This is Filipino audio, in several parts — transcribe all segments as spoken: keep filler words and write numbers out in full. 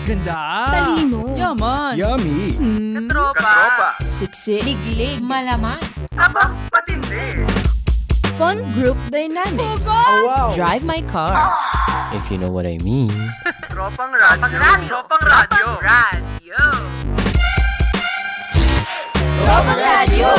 Ganda. Talino. Yaman. Yummy. Mm. Katropa. Katropa. Siksik. Liglig. Malaman. Aba, patindi. Fun group dynamics. Oh, wow. Drive my car. If you know what I mean. Tropang radyo. Tropang radyo. Radyo. Tropang radyo.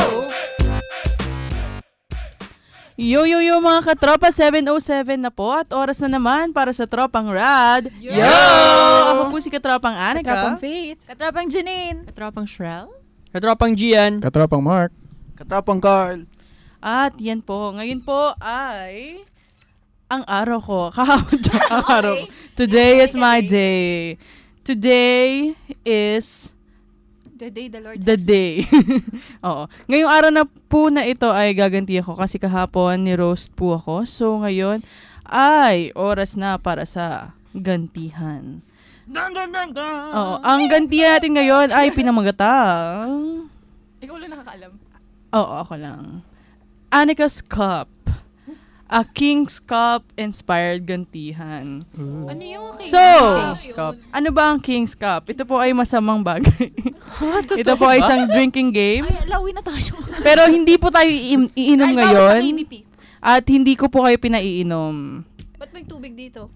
Yo, yo, yo mga katropa, seven oh seven na po at oras na naman para sa Tropang Rad. Yo! Yo! Ako po si Katropang Anika. Katropang Faith. Katropang Janine. Katropang Shrel. Katropang Gian. Katropang Mark. Katropang Carl. At yan po, ngayon po ay ang araw ko. Kahapon siya ang araw. Today is my day. Today is The day the Lord the has day. Oo. Ngayong araw na po na ito ay gaganti ako kasi kahapon ni-roast po ako. So ngayon ay oras na para sa gantihan. Dun, dun, dun, dun. Oo. Ang gantihan natin ngayon ay pinamagatang. Ikaw lang nakakaalam. Oo, ako lang. Anika's Cup. A King's Cup inspired gantihan. Ano yung King's So, King's Cup. ano ba ang King's Cup? Ito po ay masamang bagay. Ito po ay isang drinking game. Ay, lawin na tayo. Pero hindi po tayo i- iinom Ay, ngayon. bawal sa K B P. At hindi ko po kayo pinaiinom. Ba't may tubig dito?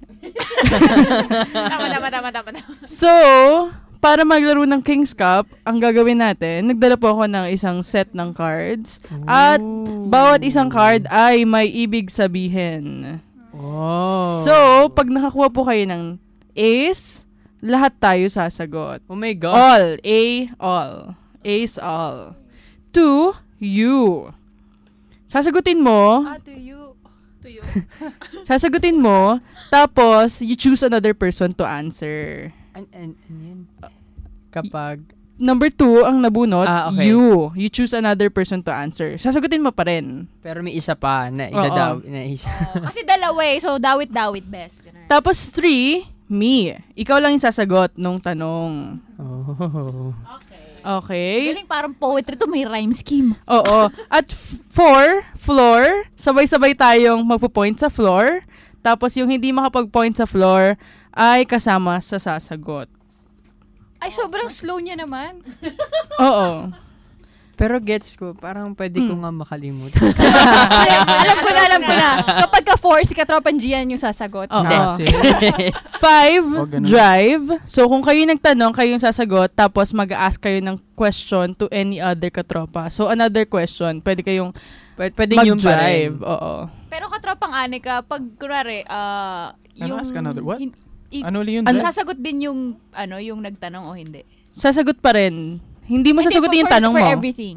tama, tama, tama, tama, tama. So, para maglaro ng King's Cup, ang gagawin natin, nagdala po ako ng isang set ng cards. At bawat isang card ay may ibig sabihin. Oh. So, pag nakakuha po kayo ng ace, lahat tayo sasagot. Oh my God. All. A, all. Ace, all. Two, you. Sasagutin mo. Ah, to you. To you. Sasagutin mo. Tapos, you choose another person to answer. An, an, an yan? Kapag... Number two, ang nabunot, Ah, okay. you. You choose another person to answer. Sasagutin mo pa rin. Pero may isa pa na idadaw. Na isa. Oh, kasi dalawa eh, so dawit-dawit best. Ganun. Tapos three, me. Ikaw lang yung sasagot nung tanong. Oh. Okay. Okay? Galing parang poetry to, may rhyme scheme. Oo. At f- four, floor. Sabay-sabay tayong magpo-point sa floor. Tapos yung hindi makapag-point sa floor ay kasama sa sasagot. Ay, sobrang slow niya naman. Oo. Pero gets ko, parang pwede ko Hmm. nga makalimutan. alam ko na, alam ko na. Kapag ka four, si Katropang Gian yung sasagot. Oo. Kasi, Five, Oh, ganun. drive. So, kung kayo nagtanong, kayo yung sasagot, tapos mag-a-ask kayo ng question to any other katropa. So, another question, pwede kayong pwede, pwede yung pa rin. mag-drive. Oo. Pero Katropang Anika, pag kunwari, ah, Ano, yung... ask another- what? hin- i- Ano ulit yun? Ano? Dre? sasagot din yung, ano, yung nagtanong o hindi? Sasagot pa rin. Hindi mo Hindi, sasagutin yung for- tanong for mo. everything.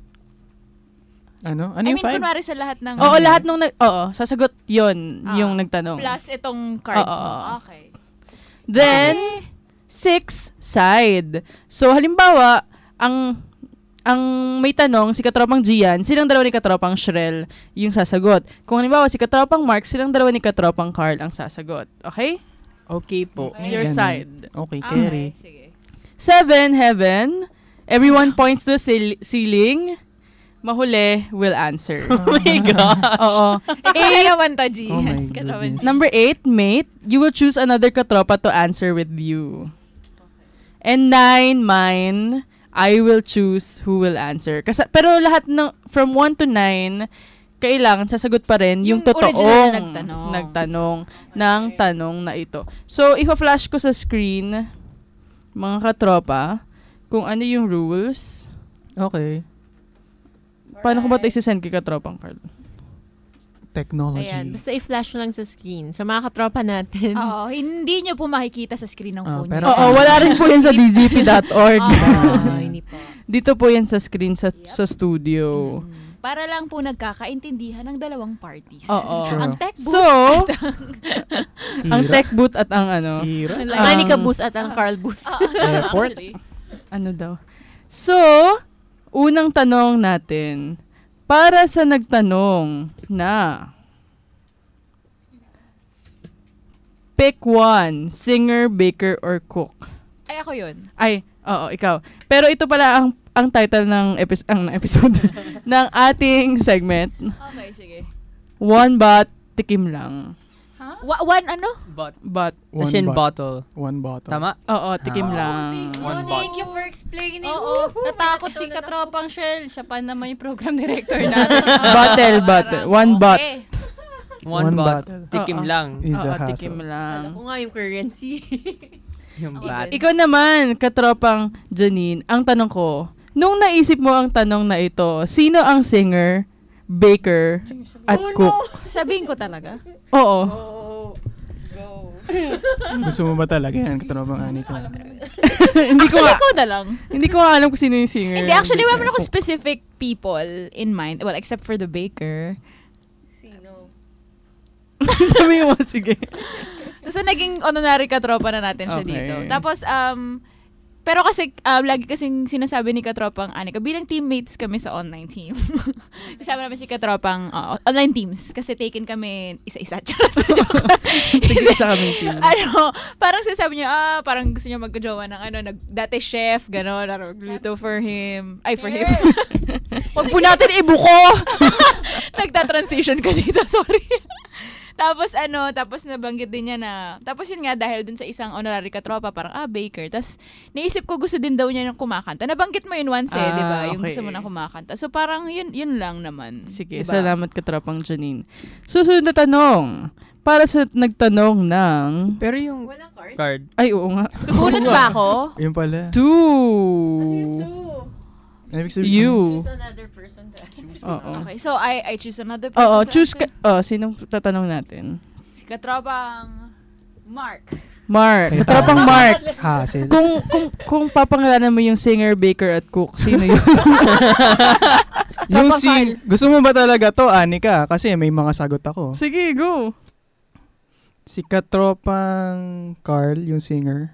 Ano? Ano I yung mean, five? kunwari sa lahat ng... Oo, lahat nung nag... Oo, sasagot yon Ah, yung nagtanong. Plus itong cards Oo. mo. Okay. Then, Okay. six, side. So, halimbawa, ang ang may tanong, si Katropang Gian, silang dalawa ni Katropang Shrel yung sasagot. Kung halimbawa, si Katropang Mark, silang dalawa ni Katropang Carl ang sasagot. Okay? Okay po. Okay. Your Ganun. side. Okay, Okay, carry. sige. Seven, heaven. Everyone points to ceil- ceiling. Mahuli will answer. Oh my God. Oo. Ikaw naman to, G. Oh my Katropang- goodness. Number eight, mate. You will choose another katropa to answer with you. And nine, mine. I will choose who will answer. Kasi, pero lahat ng, from one to nine, kailangan sasagot pa rin yung, Yung original totoong na nagtanong. nagtanong ng tanong na ito. So, ipa-flash ko sa screen, mga katropa, kung ano yung rules. Okay. Paano ko ba ito isi-send kay katropang Carl? Technology. Ayan, basta i-flash lang sa screen. Sa mga katropa natin. Oo, hindi nyo po makikita sa screen ng Ah, phone pero- nyo. Oo, wala rin po yan sa d z p dot org. Ah, hindi po. Dito po yan sa screen sa sa studio. Mm. Para lang po nagkakaintindihan ng dalawang parties. Oo. True. Ang tech booth. So, ang Hira. tech booth at ang ano, Hira. Ang Um, Anika booth at ang Carl booth. Airport. Actually. ano daw. So, unang tanong natin, para sa nagtanong na pick one, singer, baker, or cook. Ay, ako yun. Ay, oo, ikaw. Pero ito pala ang ang title ng epi- ang episode ng ating segment. Okay, sige. One bat, tikim lang. Ha? Wa- one ano? Bot. But, One As in bot- bottle. One bottle. Tama? oo, tikim Ah. lang. One Oh, thank bot. you for explaining. Oo. Natakot si Katropang Shell. Siya pa naman yung program director natin. Bottle, bottle. One bot. Okay. One, One bot. bottle. Tikim Oo. lang. Is Oo, a hassle. tikim lang. Ako nga yung currency. Yung Okay, bat. good. Ikaw naman, katropang Janine, ang tanong ko, nung naisip mo ang tanong na ito, sino ang singer, baker, at cook? Sabihin ko talaga. Oo. Gusto mo ba talaga yan? Katropang Anika. hindi ko Actually, nga, ikaw na lang. hindi ko nga alam kung sino yung singer. Hindi, actually, wala baker, man ako cook. specific people in mind. Well, except for the baker. Sino? Sabi mo, sige. So, naging honorary katropa na natin siya Okay. dito. Tapos, um, pero kasi, um, lagi kasing sinasabi ni Katropang Anika, bilang teammates kami sa online team. Kasama namin si Katropang uh, online teams. Kasi taken kami isa-isa. Sige sa kaming team. ano, parang sinasabi niya, ah, parang gusto niya magkajowa ng ano, nag, dati chef, gano'n, ano, magluto for him. Ay, for him. Huwag po natin ibuko! Nagta-transition ka dito, sorry. Tapos ano, tapos nabanggit din niya na, tapos yun nga dahil dun sa isang honorary katropa, parang ah, baker. Tapos naisip ko gusto din daw niya ng kumakanta. Nabanggit mo yun once eh, Ah, di ba? Yung okay. gusto mo na kumakanta. So parang yun, yun lang naman. Sige, diba? salamat katropang Janine. Susunod na tanong. Para sa nagtanong ng... Pero yung Walang card? card. Ay, oo nga. Bunot ba ako? Yun pala. Two. Ibig sabihin- You. Choose another person to answer. Oo. Okay, so I I choose another person. Oo, to choose answer. ka... Oh, sinong tatanong natin? Si katropang Mark. Mark. Ay, Katropang tama. Mark. Hassle. Kung kung kung papangalanan mo yung singer, baker, at cook, sino yun? Yung Tropang sing... Gusto mo ba talaga to, Anika? Kasi may mga sagot ako. Sige, go. Si Katropang Carl, yung singer.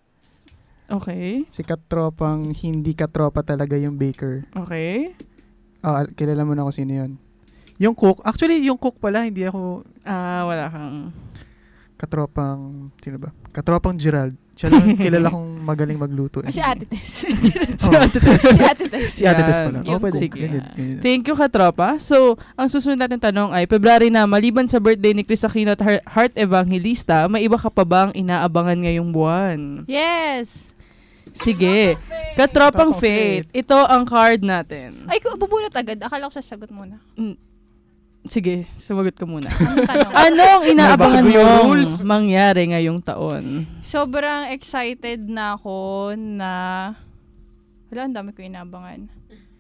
Okay. Si Katropang hindi katropa talaga yung baker. Okay. Ah, al- kilala mo na kung sino yun. Yung cook, actually yung cook pala, hindi ako Ah, wala kang... katropang, sino ba? Katropang Gerald. Siya lang kilala kong magaling magluto. Ah, si Ate Tess. Si Ate Tess. si Ate Tess. Si Ate Tess pala. Yung Oh, pwede. cook. Sige. Ganyan, ganyan. Thank you, katropa. So, ang susunod natin tanong ay, February na, maliban sa birthday ni Chris Aquino at Heart- Heart Evangelista, may iba ka pa bang inaabangan ngayong buwan? Yes. Sige. Katropang Katropang Faith. Ito ang card natin. Ay, ko- bubunot agad. Akala ko sasagot muna. Sige, sumagot ka muna. Anong tanong? Anong inaabangan Nabago yung mong rules. mangyari ngayong taon? Sobrang excited na ako na... Wala, ang dami ko inaabangan.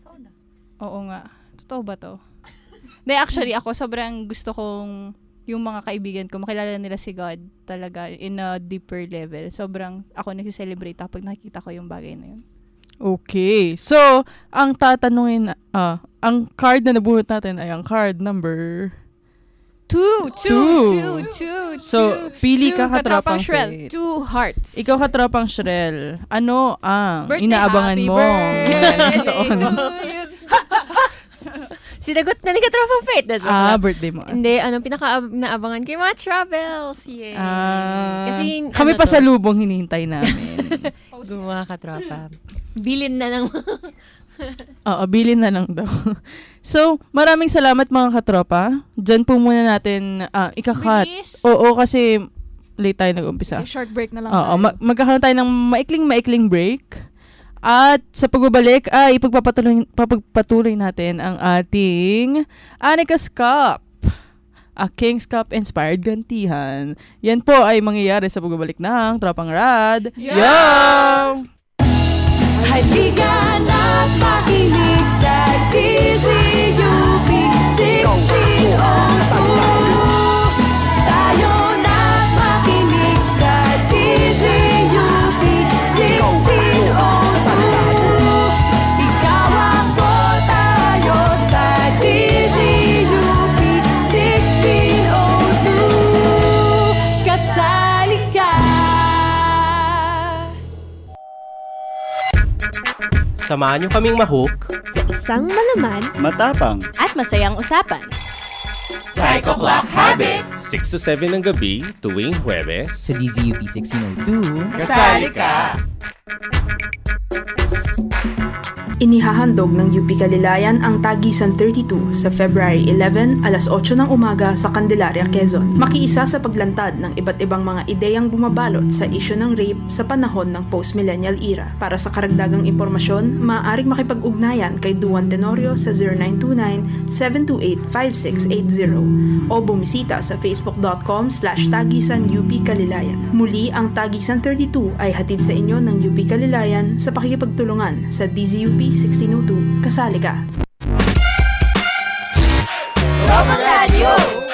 Oo nga. Totoo ba to? Hindi, actually, ako sobrang gusto kong yung mga kaibigan ko, makilala nila si God talaga in a deeper level. Sobrang ako nag-celebrate kapag nakikita ko yung bagay na yun. Okay. So, ang tatanungin, ah, ang card na nabunot natin ay ang card number... Two! Two. Two! Two! Two! So, pili ka, katropang Shrel. Faith. Two hearts. Ikaw, katropang Shrel, ano ang Birthday, inaabangan happy mo? birthday Taon? to you. Sinagot na ni Katropang Faith. That's Ah, right. birthday mo. Hindi, anong pinaka-naabangan ko? Yung mga travels. Yay. Ah, Kasi, kami ano pa to? sa lubong hinihintay namin. Yung mga katropa. Bilin na ng... Oo, bilin na lang daw. So, maraming salamat mga katropa. Diyan po muna natin ah, ikakat. Bilis. Oo, kasi late tayo nag-umpisa. Okay, short break na lang Oo, tayo. ma- magkakaroon tayo ng maikling-maikling break. At sa pagbabalik ay ipagpapatuloy, papagpatuloy natin ang ating Anika's Cup. A King's Cup inspired gantihan. Yan po ay mangyayari sa pagbabalik ng Tropang Rad. Yeah! Yo! Halika na't makinig sa D Z U P sixteen oh two. Tayo na't makinig sa D Z U P sixteen oh two. Ikaw ako, tayo sa D Z U P sixteen oh two. Kasali ka. Samahan niyo kaming mahook Sa isang malaman matapang, at masayang usapan. Psycho Clock Habit! six to seven ng gabi, tuwing Huwebes. Sa D Z U P sixteen oh two. Kasali ka! Inihahandog ng U P Kalilayan ang Tagisan thirty-two sa February eleven, alas otso ng umaga sa Candelaria, Quezon. Makiisa sa paglantad ng iba't ibang mga ideyang bumabalot sa isyu ng rape sa panahon ng post-millennial era. Para sa karagdagang impormasyon, maaaring makipag-ugnayan kay Duan Tenorio sa zero nine two nine, seven two eight, five six eight zero o bumisita sa facebook.com slash Tagisan UP Kalilayan. Muli, ang Tagisan thirty-two ay hatid sa inyo ng U P Kalilayan sa pakikipagtulungan sa D Z U P sixteen oh two. Kasali ka! Tropang Radio!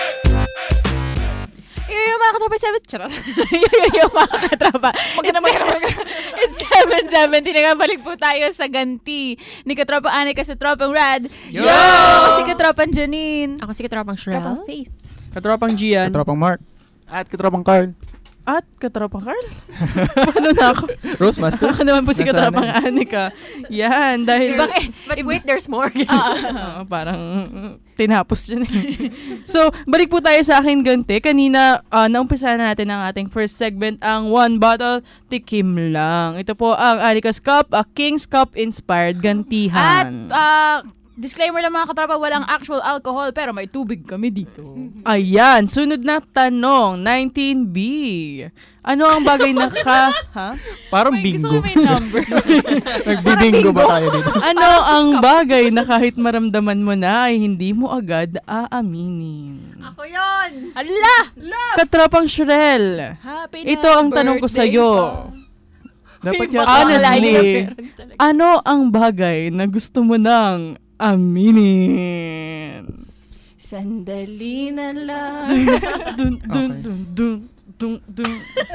Yung mga katropa, seven, charot. Yung mga katropa. Maganda, maganda, maganda. It's seven seventeen. Nagabalik po tayo sa ganti ni Katropa Anika sa Tropang Rad. Yo! Ako si Katropang Janine. Ako si Katropang Shrel. Katropang Faith. Katropang Gian. Katropang Mark. At Katropang Carl. At Katropang Carl? Paano na ako? Rose Master. Ako naman po si Katropang Anika. Yan, dahil... But, but wait, there's more. uh, parang uh, tinapos yun eh. So, balik po tayo sa akin ganti. Kanina, uh, naumpisahan na natin ang ating first segment, ang One Bottle Tikim Lang. Ito po ang Anika's Cup, a King's Cup inspired gantihan. At, uh, disclaimer lang mga katropa, walang actual alcohol pero may tubig kami dito. Ayan, sunod na tanong, nineteen B. Ano ang bagay na ka... ha? Parang May, bingo. gusto ko may number. Nagbibingo ba tayo dito? Ano ang bagay na kahit maramdaman mo na ay hindi mo agad aaminin? Ako yun! Ala! Katropang Shrel, Happy ito ang tanong ko sa'yo. Dapat Ay, yan. baka Honestly, meron talaga. ano ang bagay na gusto mo nang aminin? Sandali na lang. dun, dun, Okay. dun, dun, dun, dun.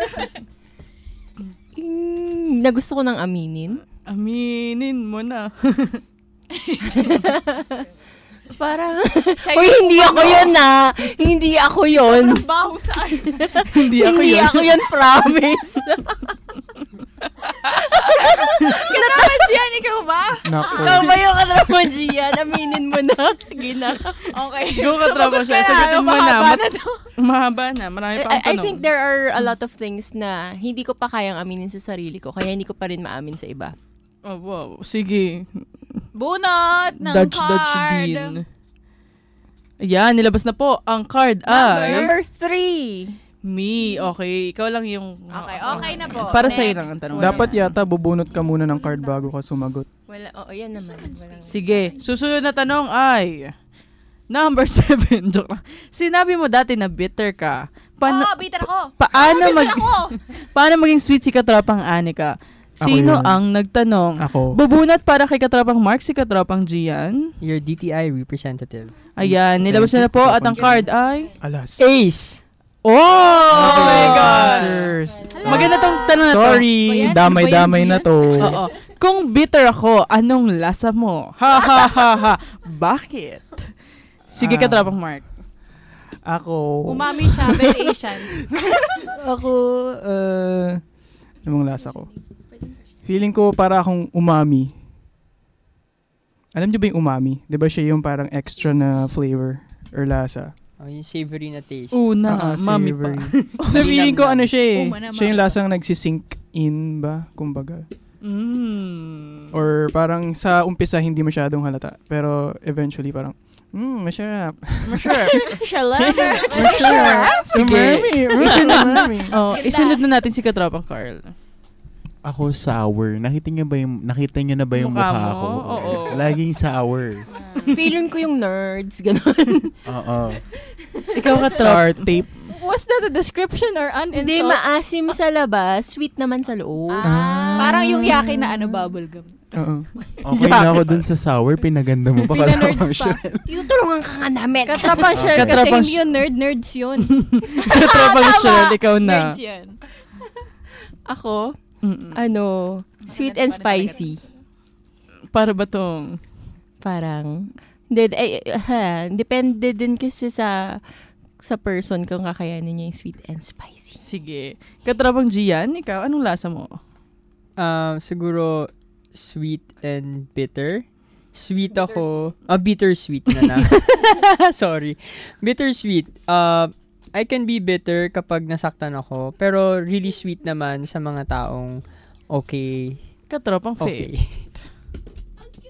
Mm, na gusto ko nang aminin. Aminin mo na. Parang, Siya uy, yung hindi ako yun na. Hindi ako yun. baho sa akin. Hindi ako Hindi yun. ako yun, promise. Katropa Gian, ikaw ba? Nako. Ikaw ba yung katropa Gian? Aminin mo na. Sige na. Okay. Go Katropa siya. Kaya, Sagutin mo na. mahaba Mat- na to. mahaba na. Marami pa ang I, I tanong. think there are a lot of things na hindi ko pa kayang aminin sa sarili ko. Kaya hindi ko pa rin maamin sa iba. Oh, wow. Sige. Bunot ng Dodge, card. dodge din. Ayan, nilabas na po ang card ay Number three. me. Okay, ikaw lang yung... Okay, okay na po. Para Next. sa'yo lang ang tanong. Dapat yata bubunot ka muna ng card bago ka sumagot. Wala, oo, yan naman. Walang... Sige, susunod na tanong ay... Number seven. Joke lang. Sinabi mo dati na bitter ka. Paano, Oo, bitter ako. paano, Bitter mag, ako. paano maging sweet si Katropang Anika? Sino Ako yun. ang nagtanong? Ako. Bubunat para kay Katropang Mark si Katropang Gian. Your D T I representative. Ayan, nilabas na, na po at ang card ay... Alas. Ace! Oh, oh my God! Answers. Maganda tong tanong na to. Sorry, Ba yan? damay-damay Ba yan, na to. Oo. Kung bitter ako, anong lasa mo? Ha ha ha ha. Bakit? Sige Ah. Katropang Mark. Ako. Umami siya, very Asian. Ako, uh, anong lasa ko? Feeling ko para akong umami. Alam niyo ba yung umami? Di ba siya yung parang extra na flavor or lasa? Oh, yung savory na taste. Una, Ah, mami pa. savory. So feeling ko ano siya eh. Oh, mana- Siya yung mana- lasang nagsisink in ba? Kumbaga. Mm. Or parang sa umpisa hindi masyadong halata. Pero eventually parang, hmm, masarap. Masarap. Shalamer. Sige. Umami. Isunod, Umami. oh, isunod na natin si Katropang Carl. Ako sour. Nakita niyo ba yung nakita niyo na ba yung Mukha mukha, mo? ko? Oo. Laging sour. Feeling ko yung nerds, gano'n. Oo. Ikaw Sour Katrop. tape. Was that a description or an Hindi, insult? maasim sa labas, sweet naman sa loob. Ah. Parang yung yaki na ano, bubblegum. Oo. Okay na ako dun sa sour. Pinaganda mo pa. Pina-nerds pa. Tutulungan ka nga namin. Katrapang shell kasi Katrapang hindi yun nerd, nerds yun. Katropang Shell, ikaw na. Nerds yan. Ako, Mm-mm. ano, sweet and spicy. Para ba tong? Parang, hindi, ay, ha, depende din kasi sa sa person kung kakayanin niya yung sweet and spicy. Sige. Katropang Gian, ikaw, anong lasa mo? Um, siguro, sweet and bitter. Sweet ako. Ah, bittersweet na lang. Sorry. Bittersweet. Uh, I can be bitter kapag nasaktan ako. Pero really sweet naman sa mga taong okay. Katropang Okay. Faith.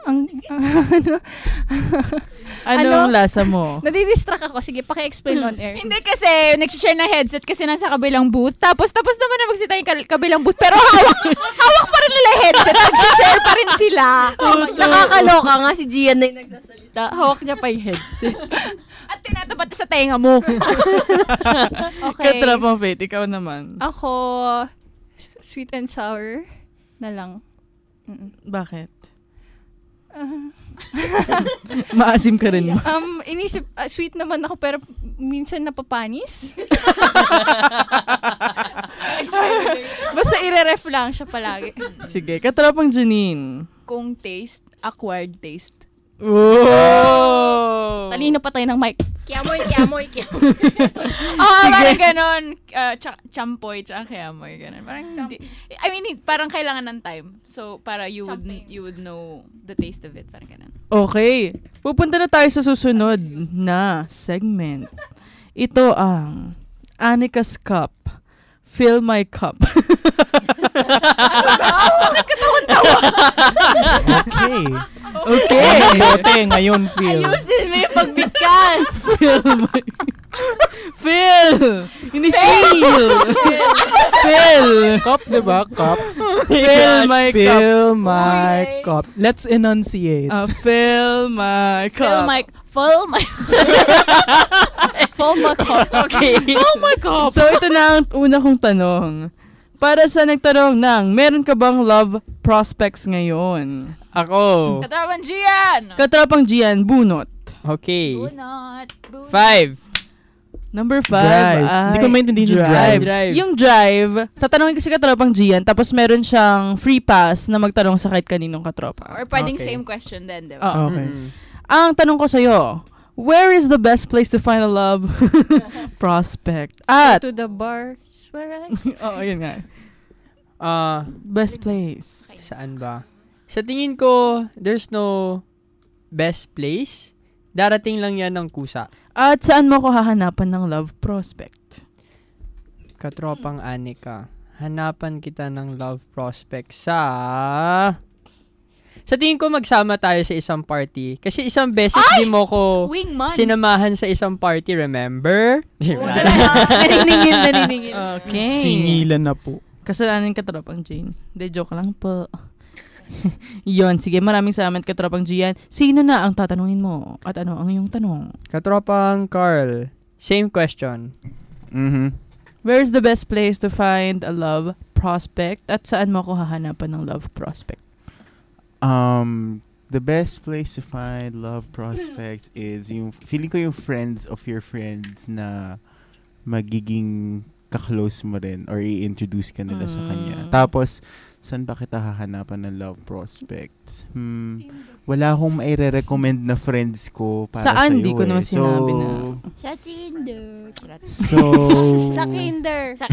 Ang, ano? Anong lasa mo? Nadidistract ako. Sige, paki-explain on air. Hindi kasi, nag-share ng headset kasi nasa kabilang booth. Tapos, tapos naman na magsita yung kal- kabilang booth. Pero hawak, hawak pa rin nila yung headset. Nag-share pa rin sila. Nakakaloka nga si Gian na yung nagsasalita. Hawak niya pa yung headset. At tinatapat sa tenga mo. Okay. Katropang Faith, ikaw naman. Ako, sweet and sour na lang. Mm-mm. Bakit? Uh, Maasim ka rin mo. um, inisip, uh, sweet naman ako pero minsan napapanis. Basta ire-ref lang siya palagi. Sige, katropang Janine. Kung taste, acquired taste. Oh! Talino pa tayo ng mic. Kiamoy, kiamoy, kiamoy. Oh, parang ganon. Uh, ch- champoy, tsaka kiamoy, ganon. Parang hindi, I mean, parang kailangan ng time. So, para you would, you would know the taste of it. Parang ganon. Okay. Pupunta na tayo sa susunod na segment. Ito ang Annika's Cup. Fill my cup. Bakit katawan-tawa? Okay. Okay. Bote ngayon, Phil. Ayusin mo yung pagbigkas. Fill my... Fill! Hindi feel! Fill! Cup, diba? Cup. Fill my cup. Fill my cup. Let's enunciate. Uh, fill my cup. Fill my, full my, full my cup. Okay. Full my cup. So, ito na ang una kong tanong. Para sa nagtanong ng, meron ka bang love prospects ngayon? Ako. Katawan Gian! Katropang Gian, bunot. Okay. Bunot. Bunot. Five. Number five. Drive. Ay, Hindi ko maintindihan yung drive. Drive. Yung drive, tatanungin ko si katropang Gian, tapos meron siyang free pass na magtanong sa kahit kaninong katropa. Or pwedeng Okay. same question din, di ba? Oo. Okay. Mm. Ang tanong ko sa'yo, where is the best place to find a love prospect? At, To the bar. Where I... oo, yun nga. Ah, Best place. saan ba? Sa tingin ko, there's no best place. Darating lang yan ng kusa. At saan mo ko hahanapan ng love prospect? Katropang Anika. Hanapan kita ng love prospect sa... Sa tingin ko magsama tayo sa isang party. Kasi isang beses di mo ko Wingman! sinamahan sa isang party, remember? Naniningil, naniningil. Okay. Singilan na po. Kasalanan katropang Jane. Hindi, joke lang po. Yon, sige, maraming salamat katropang Gian. Sino na ang tatanungin mo? At ano ang iyong tanong? Katropang Carl. Same question. Mhm. Where's the best place to find a love prospect? At saan mo ko hahanapan ng love prospect? Um, the best place to find love prospects is yung, feeling ko yung friends of your friends na magiging ka-close mo rin or i-introduce ka nila sa kanya. Mm. Tapos, saan ba kita hahanapan ng love prospects? Hmm, wala akong maire-recommend na friends ko para Saan? sa'yo Di ko eh. naman sinabi so, na. Sa Tinder. So, Sa kinder. Sa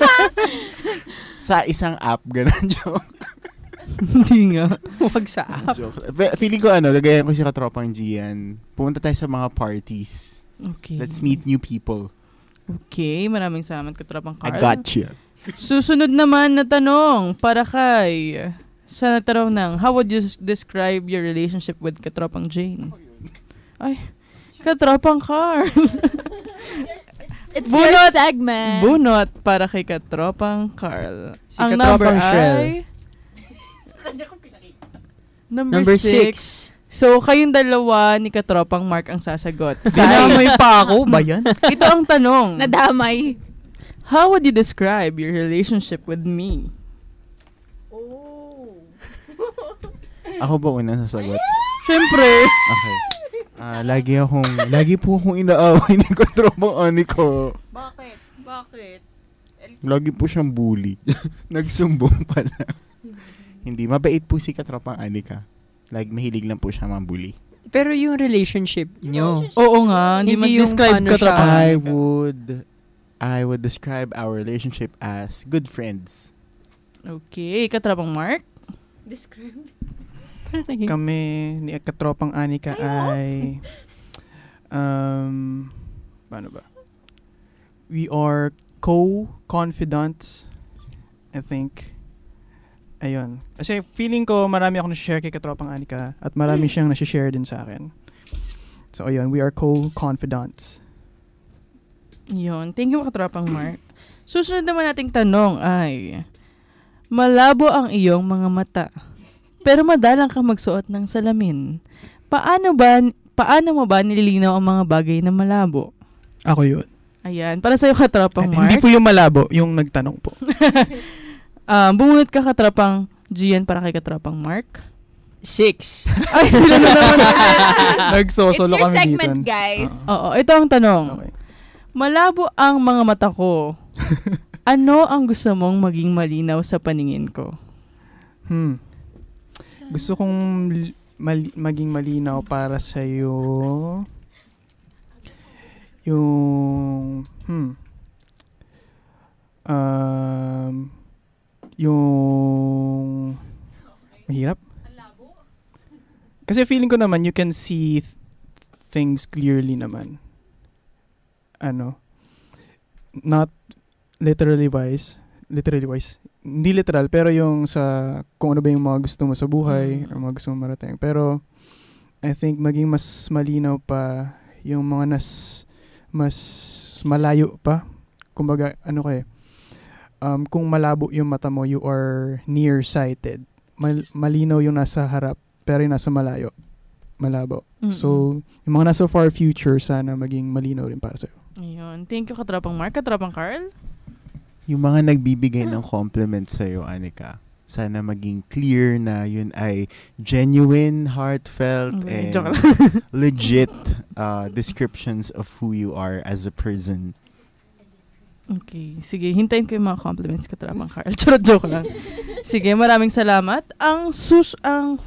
sa isang app, ganun joke. Hindi nga. Huwag sa app. Joke. Fe- Feeling ko ano, gagayan ko si Katropang Gian. Pumunta tayo sa mga parties. Okay. Let's meet new people. Okay, maraming salamat katropang Carl. I got you. Susunod naman na tanong para kay sa nagtanong ng how would you s- describe your relationship with katropang Jane? Ay, katropang Carl. It's Bunot. your segment. Bunot para kay katropang Carl. Si Ang katropang number Shrel. ay number, Number six. six. So, kayong dalawa ni katropang Mark ang sasagot. Dinamay pa ako ba yan? Ito ang tanong. Nadamay. How would you describe your relationship with me? Ako ba unang sasagot? Siyempre. Okay. Ah, lagi akong, lagi po akong inaaway ni Katropang Ani ko. Bakit? Bakit? Lagi po siyang bully. Nagsumbong pala. Hindi, mabait po si Katropang Anika. Like, mahilig lang po siya mambully. Pero yung relationship nyo, Oo nga, hindi Hindi yung mag-describe paano katropang siya- I Anika. would, I would describe our relationship as good friends. Okay, katropang Mark? Describe. Kami ni Katropang Anika ay um paano ba? We are co-confidants, I think. Ayun. Kasi feeling ko marami ako na-share kay Katropang Anika at marami siyang na-share din sa akin. So, ayun. We are co-confidants. Yun. Thank you, Katropang Mark. Susunod naman nating tanong ay, malabo ang iyong mga mata, pero madalang ka magsuot ng salamin. Paano ba, paano mo ba nililinaw ang mga bagay na malabo? Ako yun. Ayan. Para sa'yo, Katropang Mark. Hindi po yung malabo, yung nagtanong po. um, bumunot ka, Katropang Gian, para kay Katropang Mark. Six. Ay, sila na naman. Nagsosolo It's your kami segment, dito. guys. Uh, Oo, ito ang tanong. Okay. Malabo ang mga mata ko. Ano ang gusto mong maging malinaw sa paningin ko? Hmm. Gusto kong li- mali- maging malinaw para sa iyo yung hmm um yung mahirap. Kasi feeling ko naman you can see th- things clearly naman. Ano? Not literally wise, literally wise. Hindi literal, pero yung sa kung ano ba yung mga gusto mo sa buhay, mm. or mga gusto mo marating. Pero I think maging mas malinaw pa yung mga nas mas malayo pa. Kumbaga, ano kaya? Um, kung malabo yung mata mo, you are nearsighted. Mal- malinaw yung nasa harap, pero yung nasa malayo, malabo. Mm-mm. So, yung mga nasa far future, sana maging malinaw rin para sa'yo. Ayun. Thank you, Katropang Mark. Katropang Carl? Yung mga nagbibigay ng compliment sa'yo, Anika, sana maging clear na yun ay genuine, heartfelt, okay, and legit uh, descriptions of who you are as a person. Okay. Sige, hintayin ko yung mga compliments, Katropang Carl. Charot, joke lang. Sige, maraming salamat. Ang sus... Ang...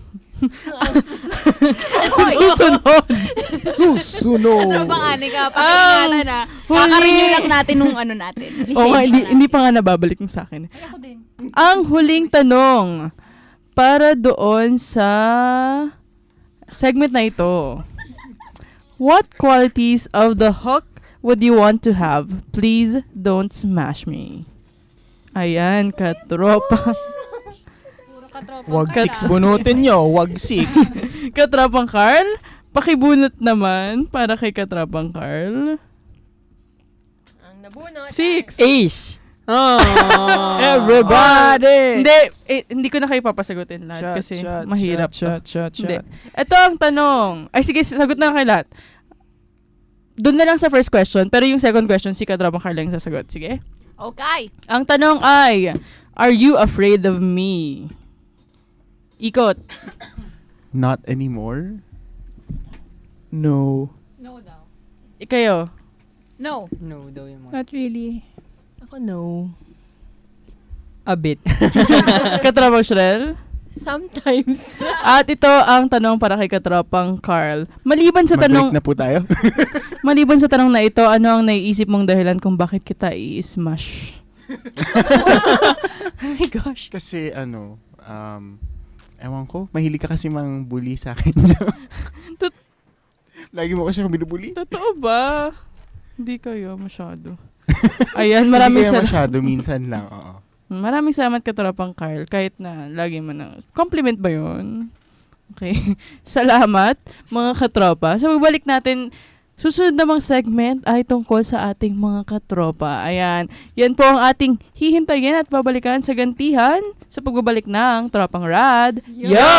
Susunod. Susunod. Ano bang Anika? Pakinggan na. Kakarenew lang natin nung ano natin. Oo, oh, hindi, hindi pa nga nababalik yung sa akin. Ay, ako din. Ang huling tanong para doon sa segment na ito. What qualities of the Hulk would you want to have? Please don't smash me. Ayan, katropa. Wag six bunutin nyo. Wag six. Katropang Carl, pakibunot naman para kay Katropang Carl. Ang nabunot. Six. Ace. Oh. Everybody. Hindi, eh, hindi ko na kayo papasagutin lahat Shot, kasi shot, mahirap. Shot, shot, shot, Hindi. shot. Ito ang tanong. Ay sige, sagot na lang kay lahat. Doon na lang sa first question, pero yung second question, si Katropang Carl lang sasagot. Sige? Okay. Ang tanong ay, are you afraid of me? Ikot. Not anymore? No. No daw. Ikayo? No. No daw yung mga. Not really. Ako no. A bit. Katropang Shrel? Sometimes. At ito ang tanong para kay Katropang Carl. Maliban sa Mag-break tanong na po tayo. Maliban sa tanong na ito, ano ang naiisip mong dahilan kung bakit kita i-smash? Oh my gosh. Kasi ano, um, ewan ko, mahilig ka kasi mang bully sa akin. Tot- Lagi mo kasi kami binubully. Totoo ba? Hindi kayo masyado. Ayan, maraming Hindi kaya sal- masyado, minsan lang, oo. Maraming salamat, Katropang Carl. Kahit na lagi mo na. Compliment ba yun? Okay. Salamat, mga katropa. Sa pagbalik natin, susunod namang segment ay tungkol sa ating mga katropa. Ayan. Yan po ang ating hihintayin at babalikan sa gantihan sa pagbabalik ng Tropang Rad. Yo! Yo!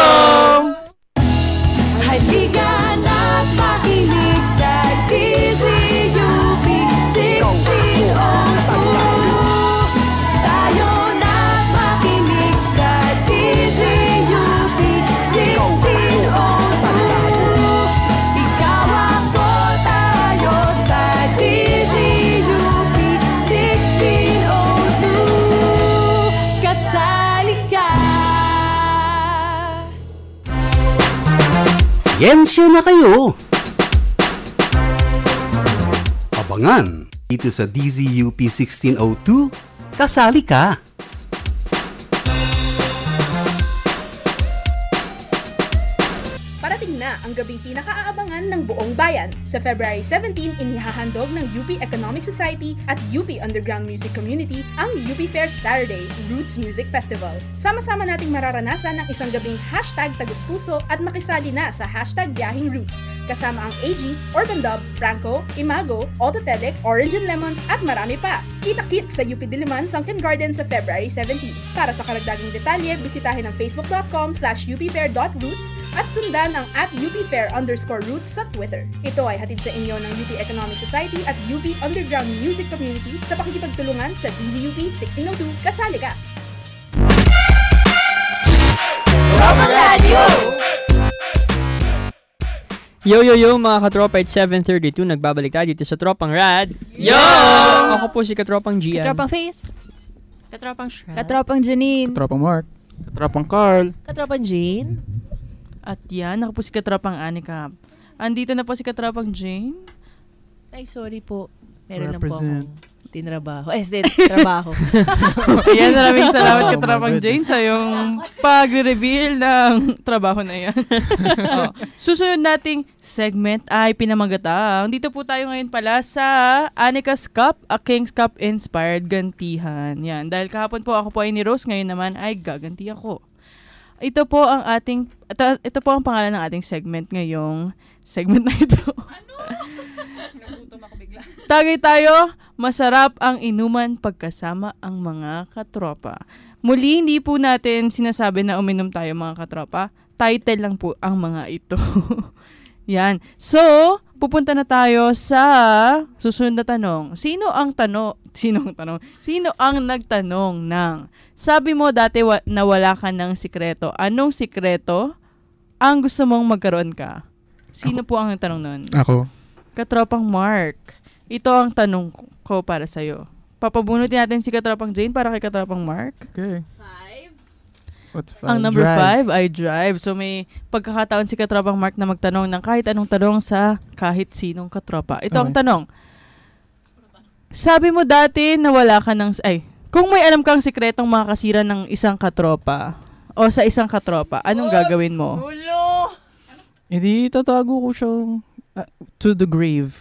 Halika na't makinig sa D Z U P sixteen oh two. Tayo na't makinig sa D Z U P sixteen oh two. Ikaw ako, tayo sa D Z U P sixteen oh two. Kasali ka. Siyensya na kayo! Abangan dito sa D Z U P sixteen oh two, kasali ka! Parating na na ang gabing pinakaaabangan ng buong bayan. Sa February seventeenth, inihahandog ng U P Economic Society at U P Underground Music Community ang U P Fair Saturday Roots Music Festival. Sama-sama nating mararanasan ang isang gabing hashtag Tagus-Puso at makisali na sa hashtag Biyahing Roots. Kasama ang A Gs, Urban Dub, Franco, Imago, Autotelic, Orange and Lemons at marami pa. Kita-kit sa U P Diliman Sunken Garden sa February seventeenth. Para sa karagdagang detalye, bisitahin ang facebook.com slash upfair.roots at sundan ang at upfair underscore roots sa Twitter. Ito ay hatid sa inyo ng U P Economic Society at U P Underground Music Community sa pakikipagtulungan sa D Z U P sixteen oh two. Kasali ka! Tropang Radio! Yo, yo, yo, mga katropa, it's seven thirty-two. Nagbabalik tayo dito sa Tropang Rad. Yo! Ako po si Katropang Gian. Katropang Faith. Katropang Shred. Katropang Janine. Katropang Mark. Katropang Carl. Katropang Jane. At yan, ako po si Katropang Anika. Andito na po si Katropang Jane. Ay, sorry po. Meron lang po Represent. akong tinrabaho. Eh, din, trabaho. Ayan, maraming salamat Oh, Katropang my Jane sa yung pag-reveal ng trabaho na yan. Oh. Susunod nating segment ay pinamagatang. Dito po tayo ngayon pala sa Anika's Cup, a King's Cup inspired gantihan. Yan, dahil kahapon po ako po ay ni Rose, ngayon naman ay gaganti ako. Ito po ang ating, ito, ito po ang pangalan ng ating segment ngayong segment na ito. Ano? Nagutom ako bigla. Tagay tayo, masarap ang inuman pagkasama ang mga katropa. Muli, hindi po natin sinasabi na uminom tayo mga katropa. Title lang po ang mga ito. Yan. So, pupunta na tayo sa susunod na tanong. Sino ang tanong? Sino ang tanong? Sino ang nagtanong ng sabi mo dati wa- na wala ka ng sikreto? Anong sikreto ang gusto mong magkaroon ka? Sino po ang nagtanong nun? Ako. Katropang Mark. Ito ang tanong ko para sa'yo. Papabunutin natin si Katropang Jane para kay Katropang Mark. Okay. Five. What's five? Ang number Drive. five ay drive. So may pagkakataon si Katropang Mark na magtanong ng kahit anong tanong sa kahit sinong katropa. Ito ang Okay. tanong. Sabi mo dati na wala ka ng... Ay, kung may alam kang sikretong makakasira ng isang katropa o sa isang katropa, anong gagawin mo? Ulo! Hindi, tatago ko siyang uh, to the grave.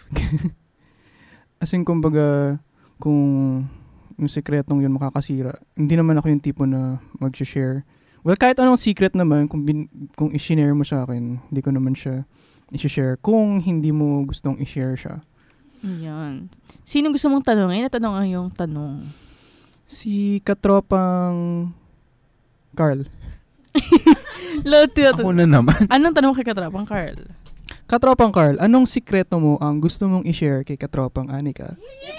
As in, kumbaga, kung yung sikretong yun makakasira, hindi naman ako yung tipo na mag-share. Well, kahit anong secret naman, kung, bin, kung i-share mo sa akin, hindi ko naman siya i-share. Kung hindi mo gustong i-share siya. Yan. Sino gusto mong tanongin? Natanong ang yung tanong. Si Katropang Carl. Lati, Ako na naman. Anong tanong kay Katropang Carl? Katropang Carl, anong sikreto mo ang gusto mong i-share kay Katropang Anika?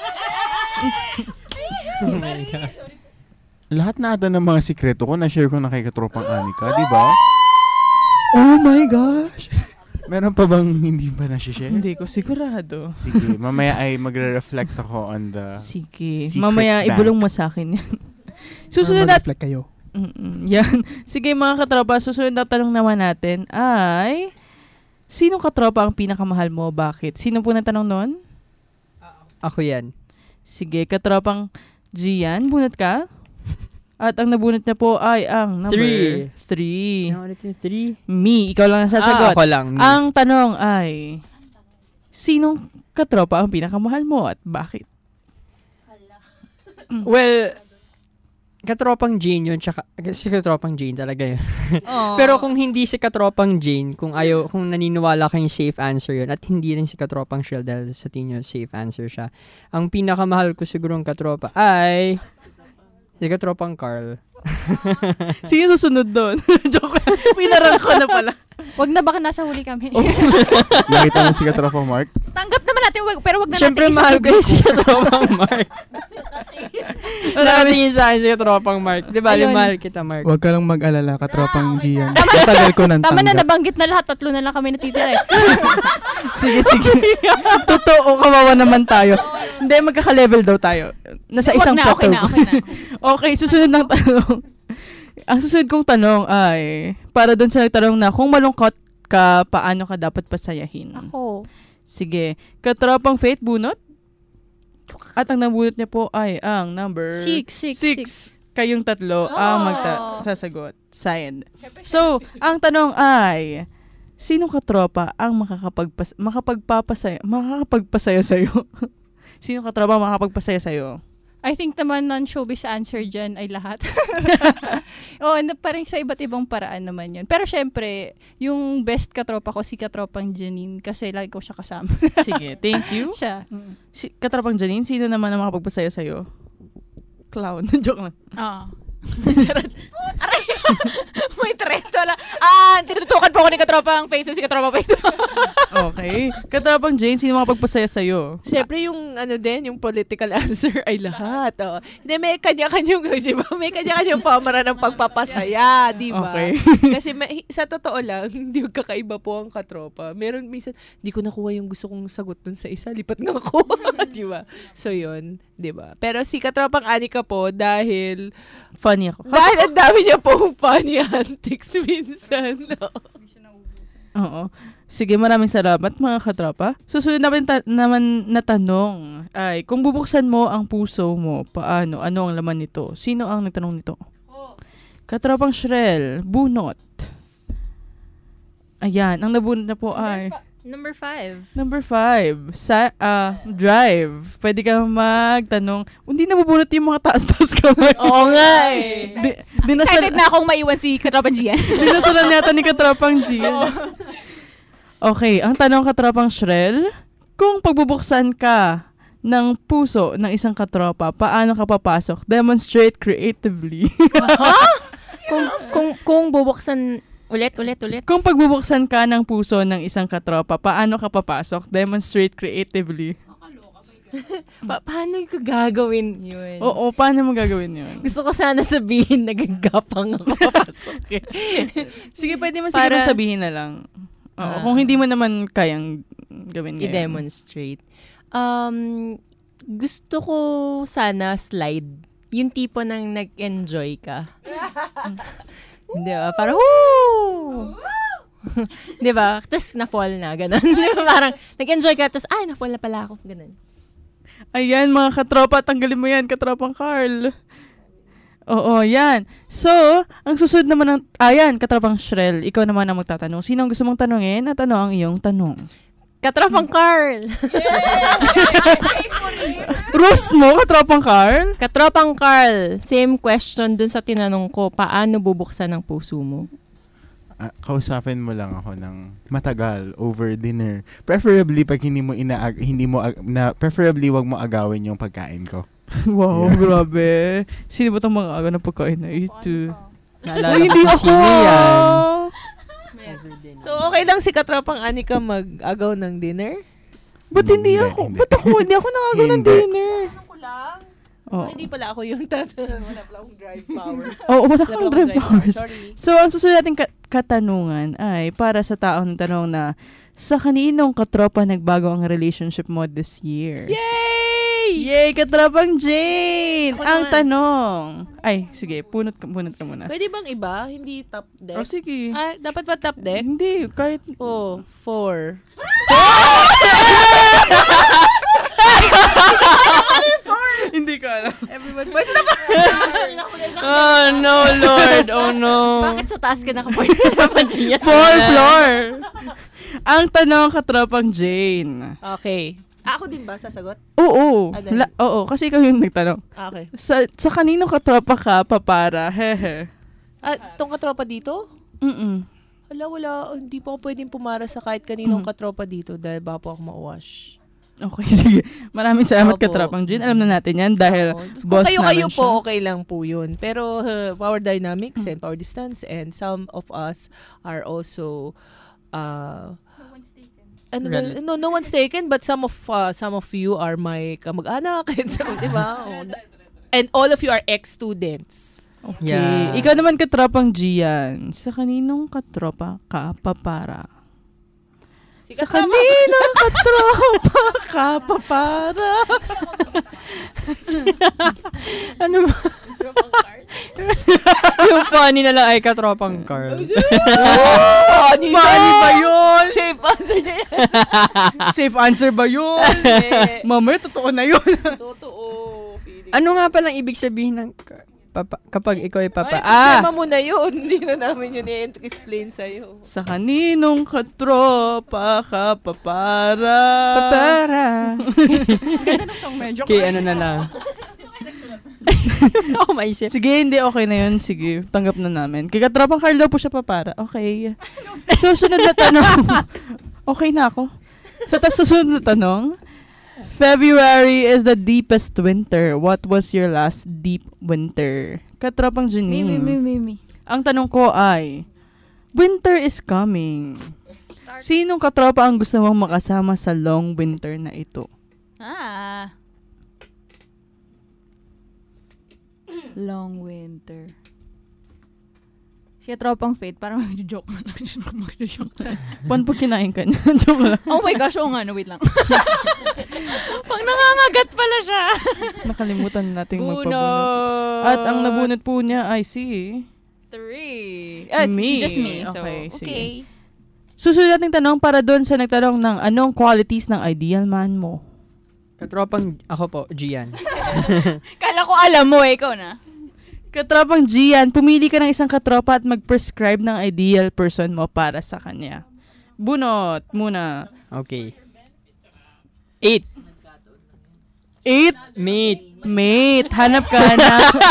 Oh my God. Lahat na ata ng mga sikreto ko, na-share ko na kay Katropang Anika, di ba? Oh my gosh! Meron pa bang hindi pa na-share? Hindi ko sigurado. Sige, mamaya ay magre-reflect ako on the Sige. secrets Mamaya bank. ibulong mo sa akin yan. Susunod na... Mag-reflect kayo. Mm-mm, yan. Sige mga katropa, susunod na tanong naman natin ay... Sinong katropa ang pinakamahal mo? Bakit? Sino po na tanong nun? Ako yan. Sige, katropang Gian, bunot ka? At ang nabunot niya po ay ang number Three. three. Ano ulit yung three? Me, ikaw lang ang sasagot. Ah, ako lang. Me. Ang tanong ay, sinong katropa ang pinakamahal mo at bakit? Well, Katropang Jane yun, tsaka, si Katropang Jane talaga yun. Aww. Pero kung hindi si Katropang Jane, kung ayaw, kung naniniwala kayong safe answer yun, at hindi rin si Katropang Shell dahil sa tingin nyo safe answer siya, ang pinakamahal ko sigurong katropa ay si Katropang Carl. Sige, susunod doon. Joke. Pinarang ko na pala. Wag na, baka nasa huli kami. Nakita mo si Katropang Mark? Tanggap naman natin, wag, pero wag na Siyempre, natin mahal ko yung si grupo. Katropang Mark. Nakatingin sa akin si Katropang Mark. Di ba, Ayun. mahal kita, Mark. Huwag ka lang mag-alala, Katropang Gian. Matagal ko nang Tama na, tanggap. nabanggit na lahat. Tatlo na lang kami natitira eh. Sige, sige. Totoo, kawawa naman tayo. Hindi, magkaka-level daw tayo. Nasa Wag isang na, okay plateau. na, okay na. Okay, susunod ng tanong. Ang susunod kong tanong ay, para doon sa nagtanong na, kung malungkot ka, paano ka dapat pasayahin? Ako. Sige, katropang Faith, bunot? At ang nabunot niya po ay ang number... Six, six, six. six. Kayong tatlo ang Oh. magsasagot. Signed. So, ang tanong ay, Sinong katropa ang makakapagpas makapagpapasaya makakapagpasaya sa'yo? Sinong katropa ang makakapagpasaya sa'yo? I think naman non-showbiz answer dyan ay lahat. Oo, oh, parang sa iba't ibang paraan naman yun. Pero syempre, yung best katropa ko, si katropang Janine, kasi lagi ko siya kasama. Sige, thank you. Siya. Si, katropang Janine, sino naman ang makapagpasaya sa'yo? Clown. Joke lang. Oo. Charot. Aray! May treto lang. Ah, tinututukan po ako ni katropang face si katropa pa ito. Okay. Katropang Jane, sino makapagpasaya sa'yo? Siyempre yung ano din, yung political answer ay lahat. Oh. Hindi, may kanya-kanyang, di ba? May kanya-kanyang pamara ng pagpapasaya, di ba? Okay. Kasi may, sa totoo lang, hindi kakaiba po ang katropa. Meron minsan, di ko nakuha yung gusto kong sagot dun sa isa, lipat nga ako. Di ba? So yun, di ba? Pero si katropang Anika po, dahil funny ako. Dahil ang dami niya pong funny antics minsan. No? Oo. Sige, maraming salamat mga katropa. Susunod naman, ta- naman na tanong ay, kung bubuksan mo ang puso mo, paano? Ano ang laman nito? Sino ang nagtanong nito? Oh. Katropang Shrel, bunot. Ayan, ang nabunot na po ay... Number five. Number five. Sa, uh, drive. Pwede ka magtanong, hindi nabubunot yung mga taas-taas kamay. Oo nga eh. Di, dinasal- Excited na akong maiwan si Katropang Gian. Dinasalan yata ni Katropang Gian. Okay, ang tanong Katropang Shrel, kung pagbubuksan ka ng puso ng isang katropa, paano ka papasok? Demonstrate creatively. Huh? kung, kung, kung bubuksan... Ulit, ulit, ulit. Kung pagbubuksan ka ng puso ng isang katropa, paano ka papasok? Demonstrate creatively. pa- paano ko gagawin yun? Oo, paano mo gagawin yun? Gusto ko sana sabihin, nagagapang ako papasok. Eh. Sige, pwede mo siguro Para... sabihin na lang. Oo, uh, kung hindi mo naman kayang gawin ngayon. I-demonstrate. Um, gusto ko sana slide. Yung tipo ng nag-enjoy ka. Di ba? Parang, woo! Di ba? Tapos na-fall na, ganun. Di ba? Parang, nag-enjoy ka, tapos, ay, na-fall na pala ako, ganun. Ayan, mga katropa, tanggalin mo yan, katropang Carl. Oo, yan. So, ang susunod naman ng, ayan, katropang Shrel, ikaw naman ang magtatanong. Sino ang gusto mong tanungin at ano ang iyong tanong? Katropang Carl. Roast mo, Katropang Carl? Katropang Carl, same question dun sa tinanong ko, paano bubuksan ang puso mo? Uh, kausapin mo lang ako ng matagal over dinner. Preferably pag hindi mo inaag hindi mo ag- na preferably wag mo agawin yung pagkain ko. Wow, yeah. Grabe. Sino ba tong mga aga ng pagkain na ito? Naalala ko hindi ako. Yan. So, okay lang si Katropang Anika mag-agaw ng dinner? Ba't hindi ako? Ba't ako? Hindi ako nangagaw ng dinner. Ano ko lang? Oh. Hindi pala ako yung tatanong. Wala pala akong drive powers. Oo, oh, wala akong drive powers. Sorry. So, ang susunod nating ka- katanungan ay para sa taong tanong na, sa kaninong katropa nagbago ang relationship mo this year? Yay! Yay, Katropang Jane! Ako ang naman. Tanong. Ay, sige, punot ka, punot ka muna. Pwede bang iba? Hindi top deck? Oh, sige. Ah, dapat ba top deck? Hindi, kahit... Oh, four. Hindi ka alam. Everyone, pwede na ba? Oh, no, Lord. Oh, no. Bakit sa taas ka nakapoint na pansiya? Fourth floor. Ang tanong, Katropang Jane. Okay. Ah, ako din ba sasagot? Oo. Ah, La- oo, kasi ikaw yung nagtanong. Okay. Sa sa kanino katropa ka, papara? Hehe. Ah, tong katropa dito? Mm-mm. Wala, wala. Hindi po ako pwedeng pumara sa kahit kaninong mm. katropa dito dahil baka po ako ma-wash. Okay, sige. Maraming salamat, Katropang Jane. Alam na natin yan dahil Opo. Boss kayo, namin kayo siya. Po, okay lang po yun. Pero uh, power dynamics mm. and power distance and some of us are also... Uh, And well, no, no one's taken, but some of uh, some of you are my kamag-anak, and so, di ba? And all of you are ex-students. Okay. Yeah. Ikaw naman, Katropang Gian. Sa kaninong katropa ka, papara? Si Sa kaninong katropa ka, papara? Ano ba? Yung funny na lang ay Katropang Carl. Oh, funny, funny ba yun? Safe answer na yan. Safe answer ba yun? Mamaya, totoo na yun. Totoo. Ano nga palang ibig sabihin ng Papa, kapag ikaw ay papa. Ay, ah! problema mo na yun. Hindi na namin yun i-explain sa'yo. Sa kaninong katropa ka papara? Papara. Ganda ng song medyo. Okay, ano na lang. Ako maisip. Sige, hindi, okay na yun. Sige, tanggap na namin. Kaya katropang Carlo po siya papara. Okay. Susunod na tanong. Okay na ako. So, tas susunod na tanong. February is the deepest winter. What was your last deep winter? Katropang Janine. Me, me, me, me. Ang tanong ko ay, winter is coming. Sinong katropa ang gusto mong makasama sa long winter na ito? Ah. Long winter. Siya tropang Faith, parang mag-joke na lang siya. Mag-joke na. Paano pag kinain ka niya? Joke lang. Oh my gosh, oo nga, no, wait lang. Pag nangangagat pala siya. Nakalimutan nating Bunot. magpabunot. At ang nabunot po niya ay si... Three. Uh, it's me. just me, so, Okay, okay. sige. Susunod nating tanong para doon sa nagtanong ng anong qualities ng ideal man mo. Katropang, ako po, Gian. Kala ko alam mo eh, ikaw na. Katropang Gian, pumili ka ng isang katropa at mag-prescribe ng ideal person mo para sa kanya. Bunot muna. Okay. Eight. Eight? Mate. Mate, hanap ka na.